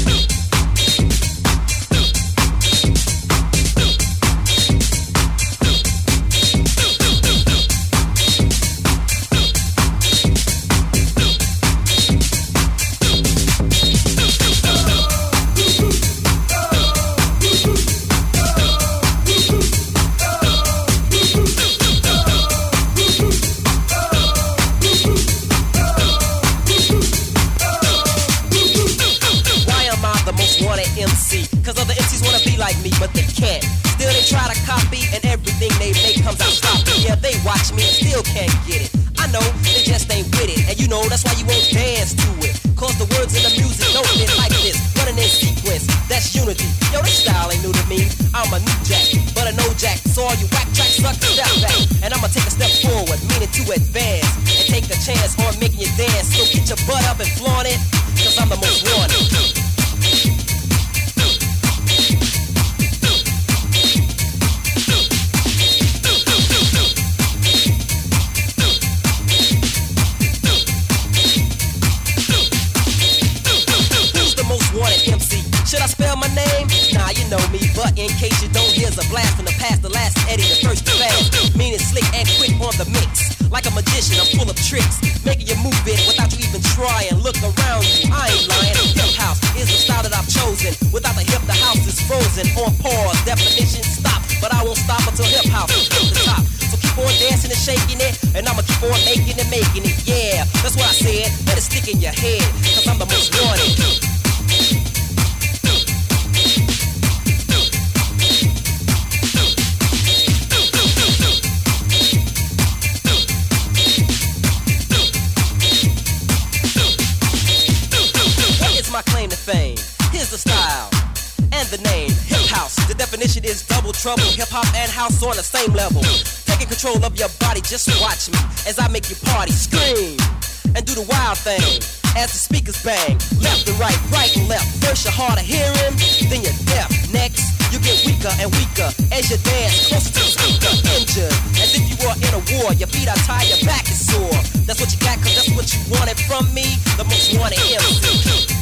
Cause other M Cs wanna be like me, but they can't. Still they try to copy, and everything they make comes out sloppy. Yeah, they watch me and still can't get it. I know, they just ain't with it. And you know, that's why you won't dance to it. Cause the words in the music don't fit like this. Running in sequence, that's unity. Yo, this style ain't new to me. I'm a new jack, but a no jack. So all you whack tracks suck, step back. And I'ma take a step forward, meaning to advance. And take a chance on making you dance. So get your butt up and flaunt it, cause I'm the most wanted. Should I spell my name? Nah, you know me, but in case you don't, here's a blast from the past, the last Eddie, the first to fast. Meaning slick and quick on the mix. Like a magician, I'm full of tricks, making you move it without you even trying. Look around you, I ain't lying. Hip house is the style that I've chosen. Without the hip, the house is frozen. On pause, definition stop, but I won't stop until hip house is the top. So keep on dancing and shaking it, and I'ma keep on making it, making it. Yeah, that's what I said. Let it stick in your head, cause I'm the most wanted. Claim to fame. Here's the style and the name. Hip house. The definition is double trouble. Hip hop and house on the same level. Taking control of your body. Just watch me as I make you party, scream, and do the wild thing. As the speakers bang, left and right, right and left. First you're hard of hearing, then you're deaf. Next, you get weaker and weaker as you dance closer to the speaker. Injured, as if you were in a war. Your feet are tired, your back is sore. That's what you got, cause that's what you wanted from me. The most wanted M C.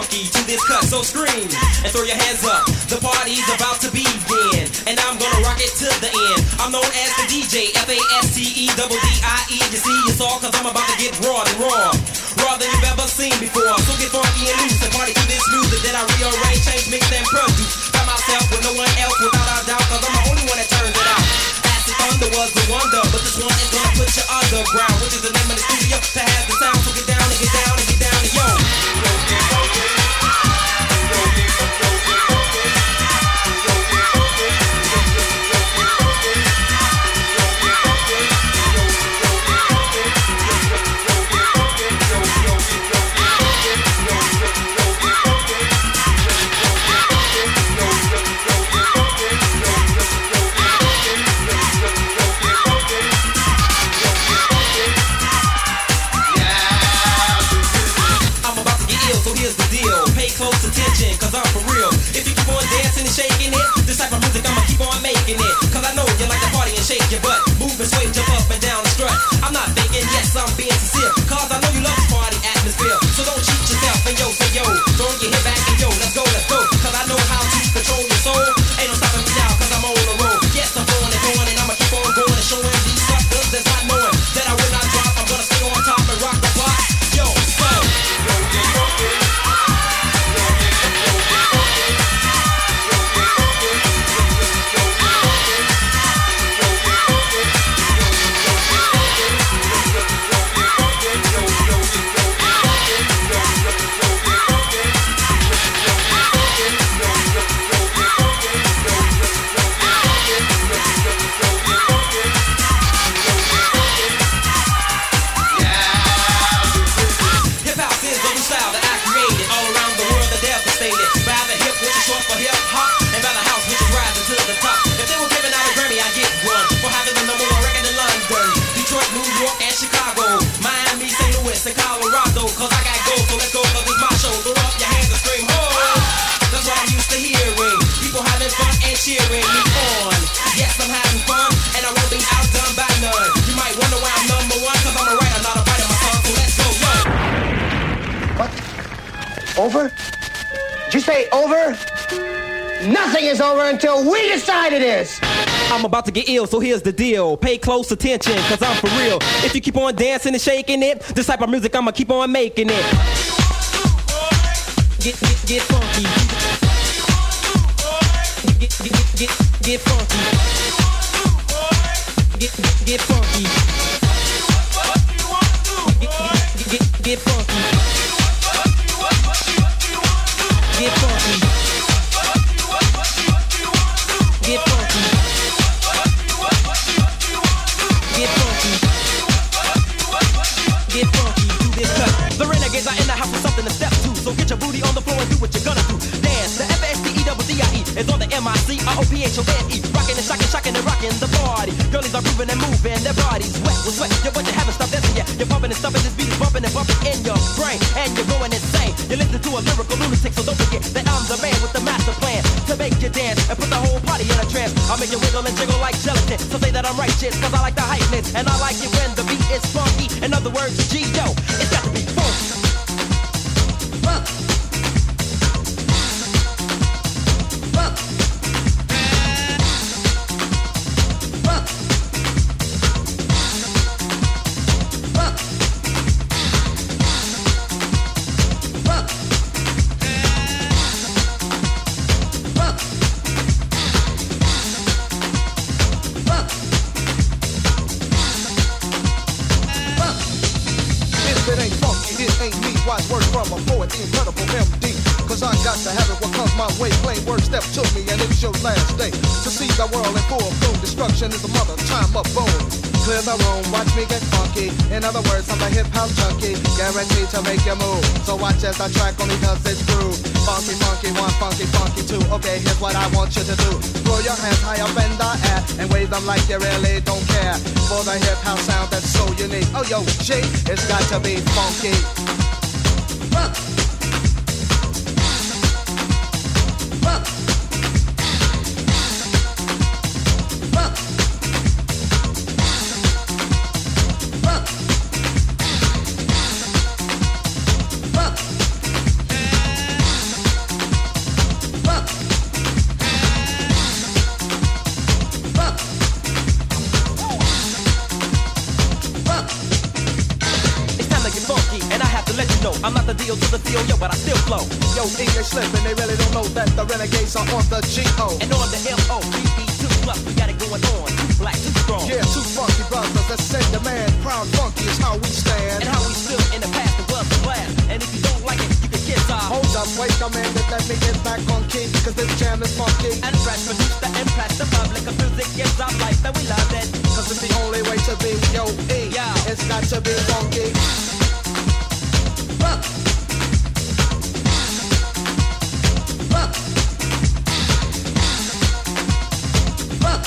funky to this cut, so scream and throw your hands up. The party's about to begin, and I'm gonna rock it to the end. I'm known as the D J, F A S T E D D I E. You see, it's all cause I'm about to get raw and raw, raw than you've ever seen before. So get funky and loose and party to this music that I rearrange, change, mix, and produce. By myself with no one else, without a doubt, cause I'm the only one that turns it out. Acid Thunder was the wonder, but this one is gonna put you underground, which is the name of the studio to have the sound. So get down and get down and get down and yo. Close attention, cause I'm for real. If you keep on dancing and shaking it, this type of music I'ma keep on making it. Cause I know you like to party and shake your butt, move and sway, jump up and down and strut. I'm not faking, yes, I'm being sincere, cause I know you love this party atmosphere. So don't cheat yourself and yo, say yo, throw your head back and yo, let's go, let's go. Cause I know how to control your soul. Ain't no stopping me now, cause I'm on the road. Yes, I'm going and going and I'ma keep on going and showing these suckers that's not knowing that I will not drop. I'm gonna stay on top and rock the clock. Yo, so yo, yo, yo, yo. Cheering me on. Yes, I'm having fun, and I won't be outdone by none. You might wonder why I'm number one, cause I'm a writer, not a writer, my song, so let's go, yo. What? Over? Did you say over? Nothing is over until we decide it is. I'm about to get ill, so here's the deal. Pay close attention, cause I'm for real. If you keep on dancing and shaking it, this type of music I'ma keep on making it. Get, get, get funky. Get, get, get, get funky. Get, get, get funky. Get, get, get, get funky. Get funky. Get funky. Get funky. Get funky. Do this cut. The renegades are in the house with something to step to. So get your booty on the floor and do what you're gonna do. Dance. The F A S T E D D I E is on the M I C R O P H O N E. Rockin' and shockin', shockin' and rockin' the party. Girlies are grooving and moving, their bodies wet with sweat. Yo, but you haven't stopped dancing yet. You're bumping and stumping, this beat is bumping and bumping in your brain, and you're going insane. You listen to a lyrical lunatic, so don't forget that I'm the man with the master plan to make you dance and put the whole party in a trance. I'll make you wiggle and jiggle like gelatin. So say that I'm righteous, cause I like the hypeness, and I like it when the beat is funky. In other words, G, yo, it's got to be funky. Funk. To have it what comes my way, plain word step to me, and it's your last day. To see the world in full bloom, destruction is the mother, time up boom. Clear the room, watch me get funky. In other words, I'm a hip house junkie, guaranteed to make you move. So watch as I track only cause it's groove. Funky, funky, one, funky, funky, two. Okay, here's what I want you to do. Throw your hands high up in the air and wave them like you really don't care. For the hip house sound that's so unique. Oh, yo, G, it's got to be funky. Funk. let you know I'm not the deal to the deal, yo, but I still flow. Yo, English slipping, they really don't know that the renegades are on the G O. And on the M O, B B two plus, we got it going on. Too black, too strong. Yeah, two funky brothers that send demand. Proud funky is how we stand. And how we stood in the past and was the blast. And if you don't like it, you can kiss off. Hold up, wait a minute, let me get back on key, cause this jam is funky. And fresh produce the impact, the public of music is our life, and we love it. Cause it's the only way to be, yo, E. Yo. It's got to be funky. Fuck. Fuck. Fuck.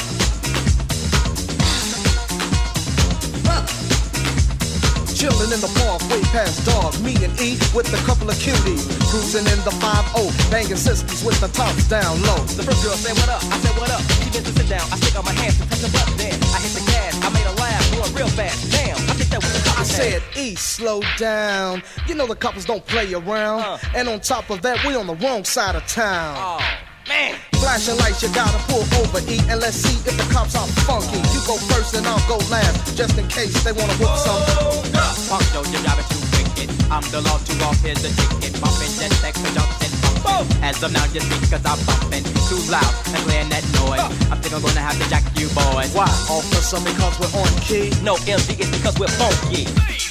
Fuck. Chillin' in the park, way past dog. Me and E with a couple of cuties. Cruising in the five oh, banging sisters with the tops down low. The first girl said, what up? I said, what up? She been to sit down. I stick out my hands to touch her butt. Then I hit the gas. I made her laugh, going real fast. Damn, I think that was the I said, E, slow down. You know the couples don't play around. Uh. And on top of that, we on the wrong side of town. Oh, man. Flashing lights, you gotta pull over, E, and let's see if the cops are funky. You go first and I'll go last, just in case they wanna whoop some. Punk, yo, you got it too wicked. I'm the law to off, here's the ticket. Bumping, just extra jumps and bumping. As of now, your speakers are bumping. Too loud and playing that noise. I think I'm gonna have to jack you boys. Why? Officer, because we're on key? No, M C, it's because we're funky.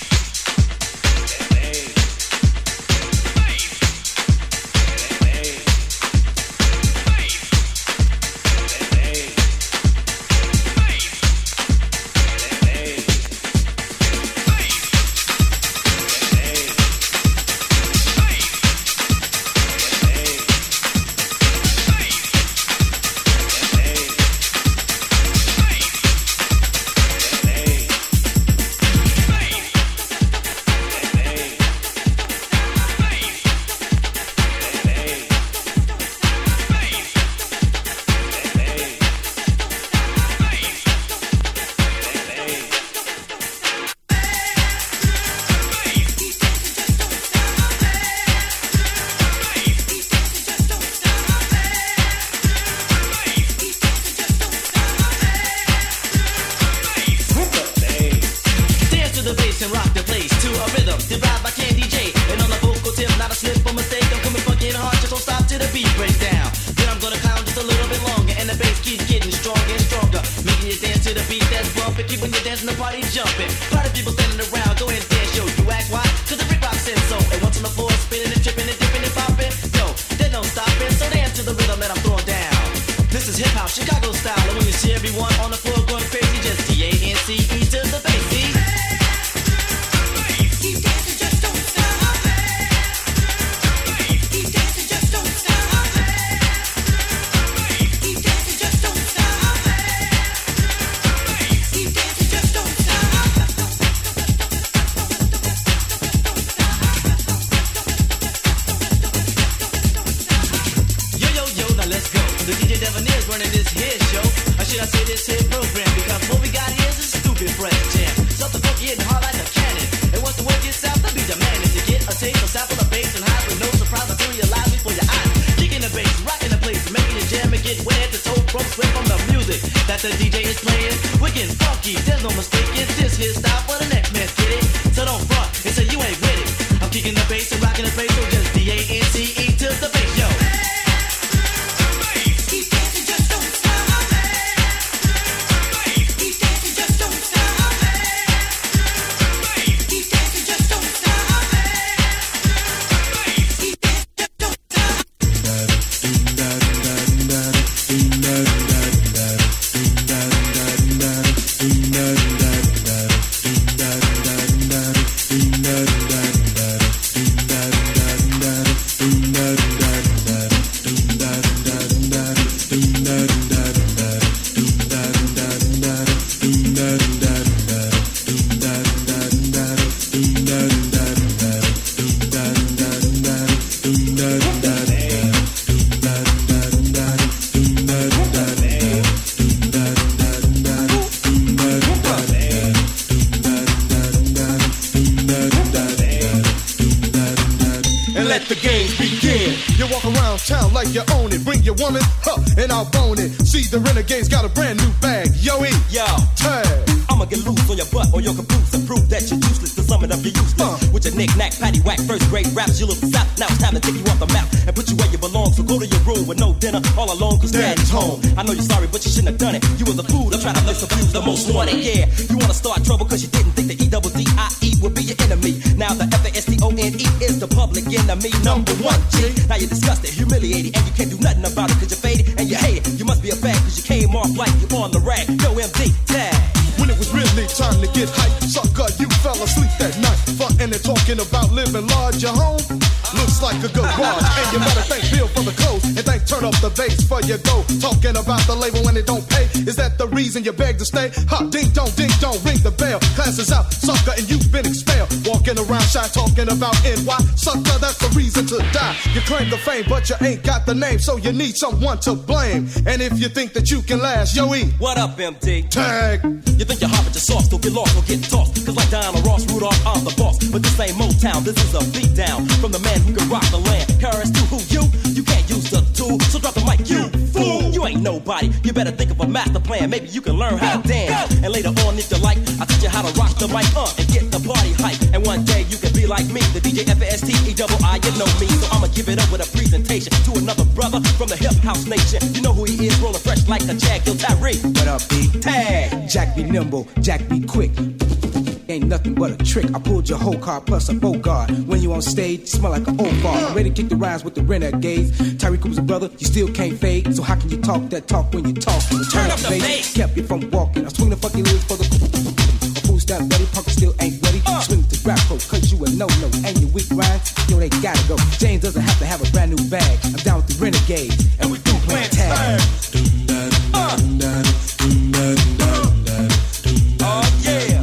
let the games begin. You walk around town like you own it. Bring your woman, huh, and I'll bone it. See the Renegades got a brand new bag. Yo, E, yo, tag. I'ma get loose on your butt or your caboose and prove that you're useless to sum it up, you're useless. Uh. With your knick-knack, paddywhack, first grade raps, you little sap. Now it's time to take you off the map and put you where you belong. So go to your room with no dinner, all alone, cause daddy's home. I know you're sorry, but you shouldn't have done it. You was a fool, I'm trying to list abuse the most wanted. Yeah, you wanna start trouble cause you didn't think the E double D I E would be your enemy. Now the F A S T O N E is the public enemy number one, G. Now you're disgusted, humiliated, and you can't do nothing about it cause you're faded and you hate it. You must be a fag cause you came off like you on the rag. Yo, M D, tag. When it was really time to get hype, sucker, you fell asleep that night. Frontin' and talking about living large, your home looks like a good garage. And you better thank Bill for the clothes and thank turn up the bass for your go. Talking about the label when it don't pay. Is that the reason you beg to stay? Ha, ding dong, ding dong, ring the bell. Class is out, sucker, and you've been expelled. Walking around shy, talking about N Y. Sucker, that's the reason to die. You claim the fame, but you ain't got the name, so you need someone to blame. And if you think that you can last, yo, E. What up, M D? Tag. You think you're hot, but you're soft, don't get lost, don't get tossed. Cause like Diana Ross, Rudolph, I'm the boss. But this ain't Motown, this is a beat down from the man who can rock the land. Currents to who you? You can't use the tool, so drop the mic, you fool. You ain't nobody, you better think of a master plan. Maybe you can learn how to dance. And later on, if you like, I'll teach you how to rock the mic uh, and get the party hype. And one day you can be like me, the D J F A S T E double I, you know me. So I'ma give it up with a presentation to another brother from the hip house nation. You know who he is, rolling fresh like a Jag, Yo Tyree. What up, B? Tag. Jack be nimble, Jack be quick. Ain't nothing but a trick. I pulled your whole car plus a Bogart. When you on stage, smell like an old fart. I'm ready to kick the rhymes with the renegades. Tyree Cooper's a brother, you still can't fade. So how can you talk that talk when you talk? Turn, Turn up the bass. bass. Kept you from walking. I swing the fucking lyrics for the a fool step ready. Punk still ain't ready. Uh. Swing to rap pro, cause you a no-no. And your weak rhymes, yo, they gotta go. James doesn't have to have a brand new bag. I'm down with the renegades, and we do play tag. Uh. Oh yeah.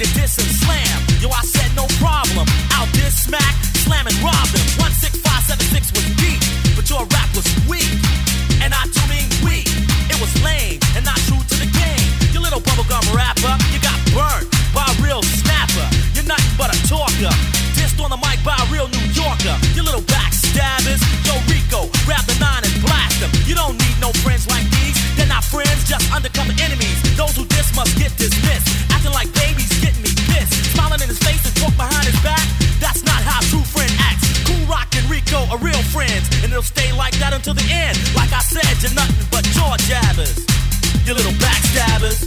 diss and slam. Yo, I said no problem. Out this smack, slam and rob them. One six five seven six was deep, but your rap was weak, and I do mean weak. It was lame and not true to the game. You little bubblegum rapper, you got burnt by a real snapper. You're nothing but a talker. Dissed on the mic by a real New Yorker. You little backstabbers. Yo, Rico, grab the nine and blast them. You don't need no friends like these. They're not friends, just undercover enemies. Those who diss must get dismissed. Acting like babies, getting me pissed. Smiling in his face and talk behind his back. That's not how a true friend acts. Cool Rock and Rico are real friends, and it'll stay like that until the end. Like I said, you're nothing but jaw jabbers. You little backstabbers.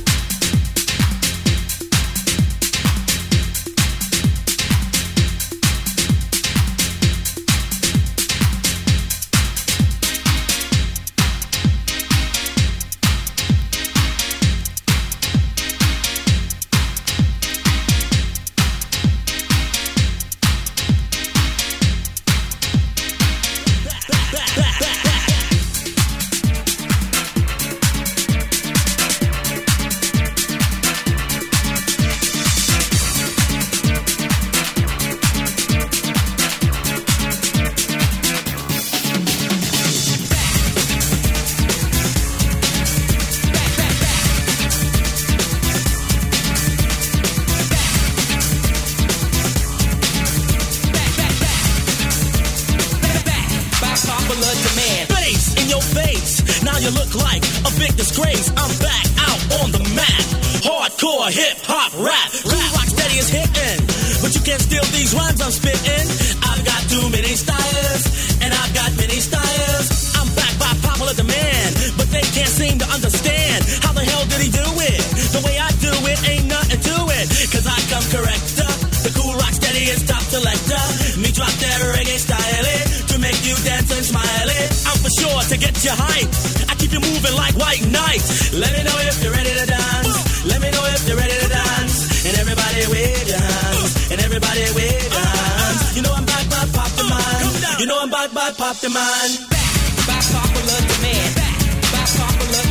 Pop the man, by popular demand, by popular,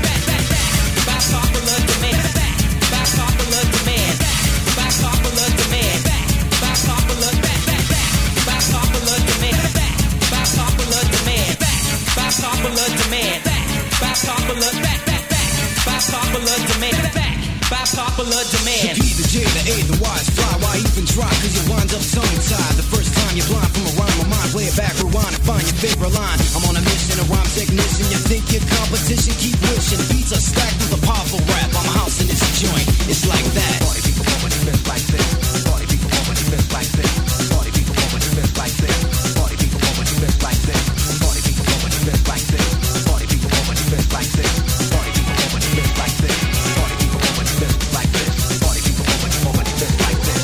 by popular demand, by popular demand, by popular demand, by popular, by popular demand, by popular demand, by popular demand, by popular, by popular demand, by popular demand. The P, the J, the A, the Y is fly. Why even try? Cause you wind up tongue-tied. The first time you're blind from a rhyme, my mind play it back, rewind and find your favorite line. I'm on a mission, a rhyme technician. You think your competition, keep wishing. Beats are stacked with a powerful rap. I'm a house in this joint. It's like that. Party people moving events like this. Party people moving events like this. Party people moving events like this. Party people moving events like this. Party people moving events like this. Party people moving events like this. Party people moving events like this. Party people moving events like this. Party people moving moving events like this.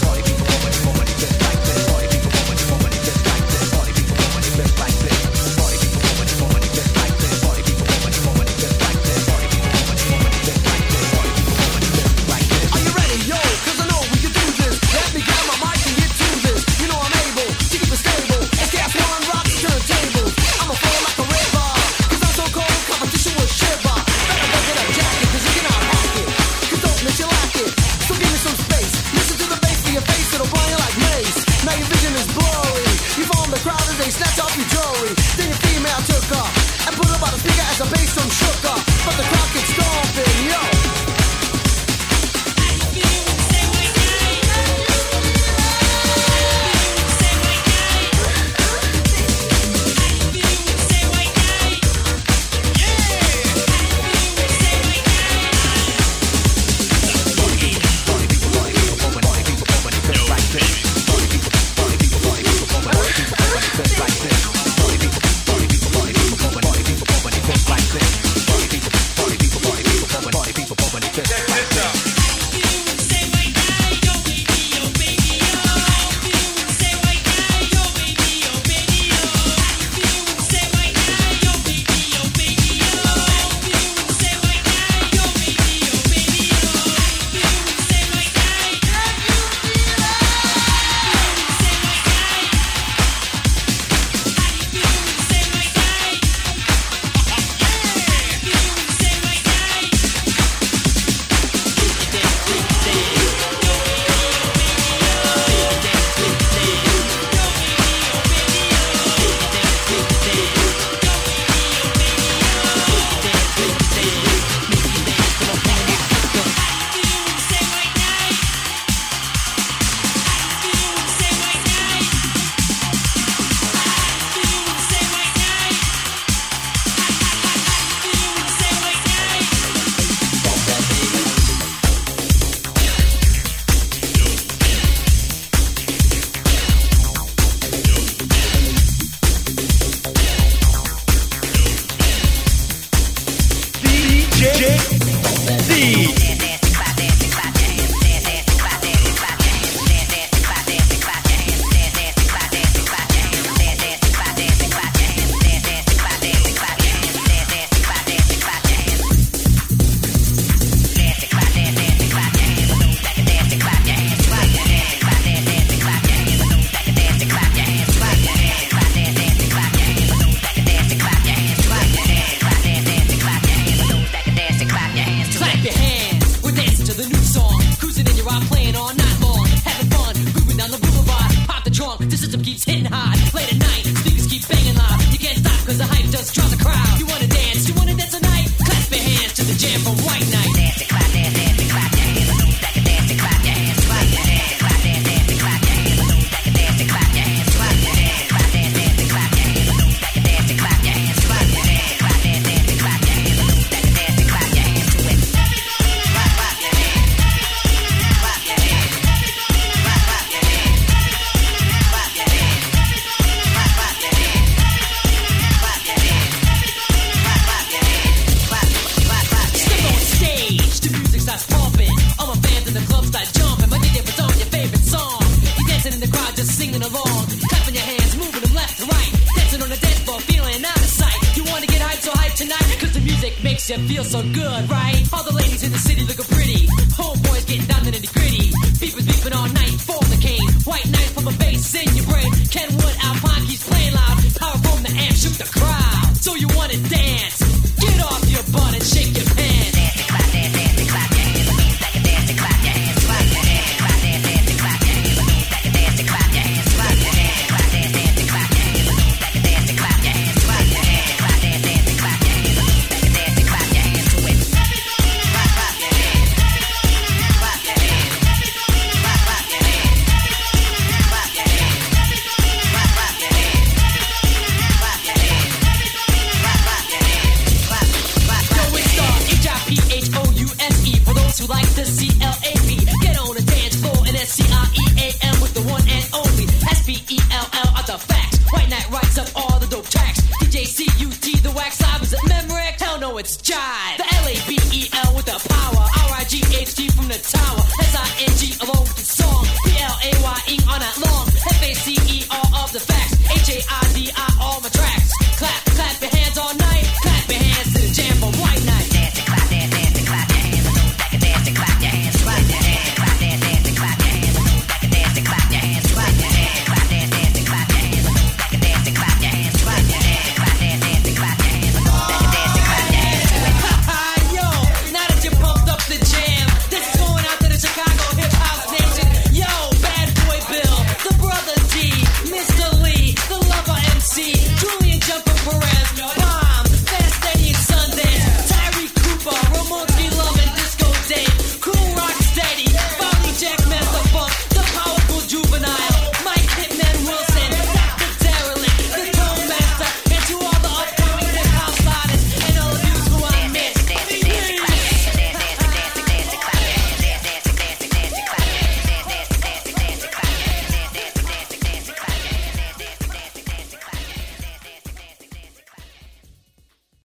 system keeps hitting hard. Late at night, speakers keep banging loud. You can't stop cause the hype just draws a crowd. You wanna dance, you wanna dance tonight? Clap your hands to the jam from White Night. Dance and clap, dance, dance and clap your hands. Those that can dance and clap your hands. Clap your hands, clap, dance, dance and clap your hands. Those that can dance and clap your hands. Clap your hands, clap, dance, dance and clap your hands. Those that can dance and clap your hands. Clap your hands, clap, dance, dance and clap your hands. Those that can dance and clap your hands to it. Clap, clap your hands. Clap your hands. Clap, clap your hands. Clap your hands. Clap, clap your hands. Clap your hands. Clap, clap your hands. Clap, clap, clap your hands. Step on stage, the music starts pumping. All my fans in the club start jumping. My D J puts on your favorite song. You're dancing in the crowd, just singing along. Clapping your hands, moving them left to right. Dancing on the dance floor, feeling out of sight. You wanna get hyped, so hyped tonight? Cause the music makes you feel so good, right? All the ladies in the city looking pretty. Homeboys getting down to the nitty gritty. Beepers beeping all night for the king. White night from a bass in your brain. Kenwood Alpine keeps playing loud. Power from the amp, shoot the crowd. So you wanna dance? Get off your butt and shake your pants. Dance and clap, dance, dance and clap your hands. Those that can dance and clap your hands. Clap your hands, clap, dance, dance and clap your hands. Those that can dance and clap your hands. Clap your hands, clap, dance, dance and clap your hands. Those that can dance and clap your hands. Clap your hands, clap, dance, dance and clap your hands. Those that can dance and clap your hands to it. Clap, clap your hands. Clap your hands. Clap, clap your hands. Clap your hands. Clap, clap your hands. Clap your hands. Clap, clap your hands. Clap, clap, clap. Yo, it's the H I P H O U S E for those who like the C L A P. Get on the dance floor and S C R E A M with the one and only S P E L L are the facts. White Night writes up all the dope tracks. D J C U T, the wax live, is it Memorex? Hell no, it's Jive.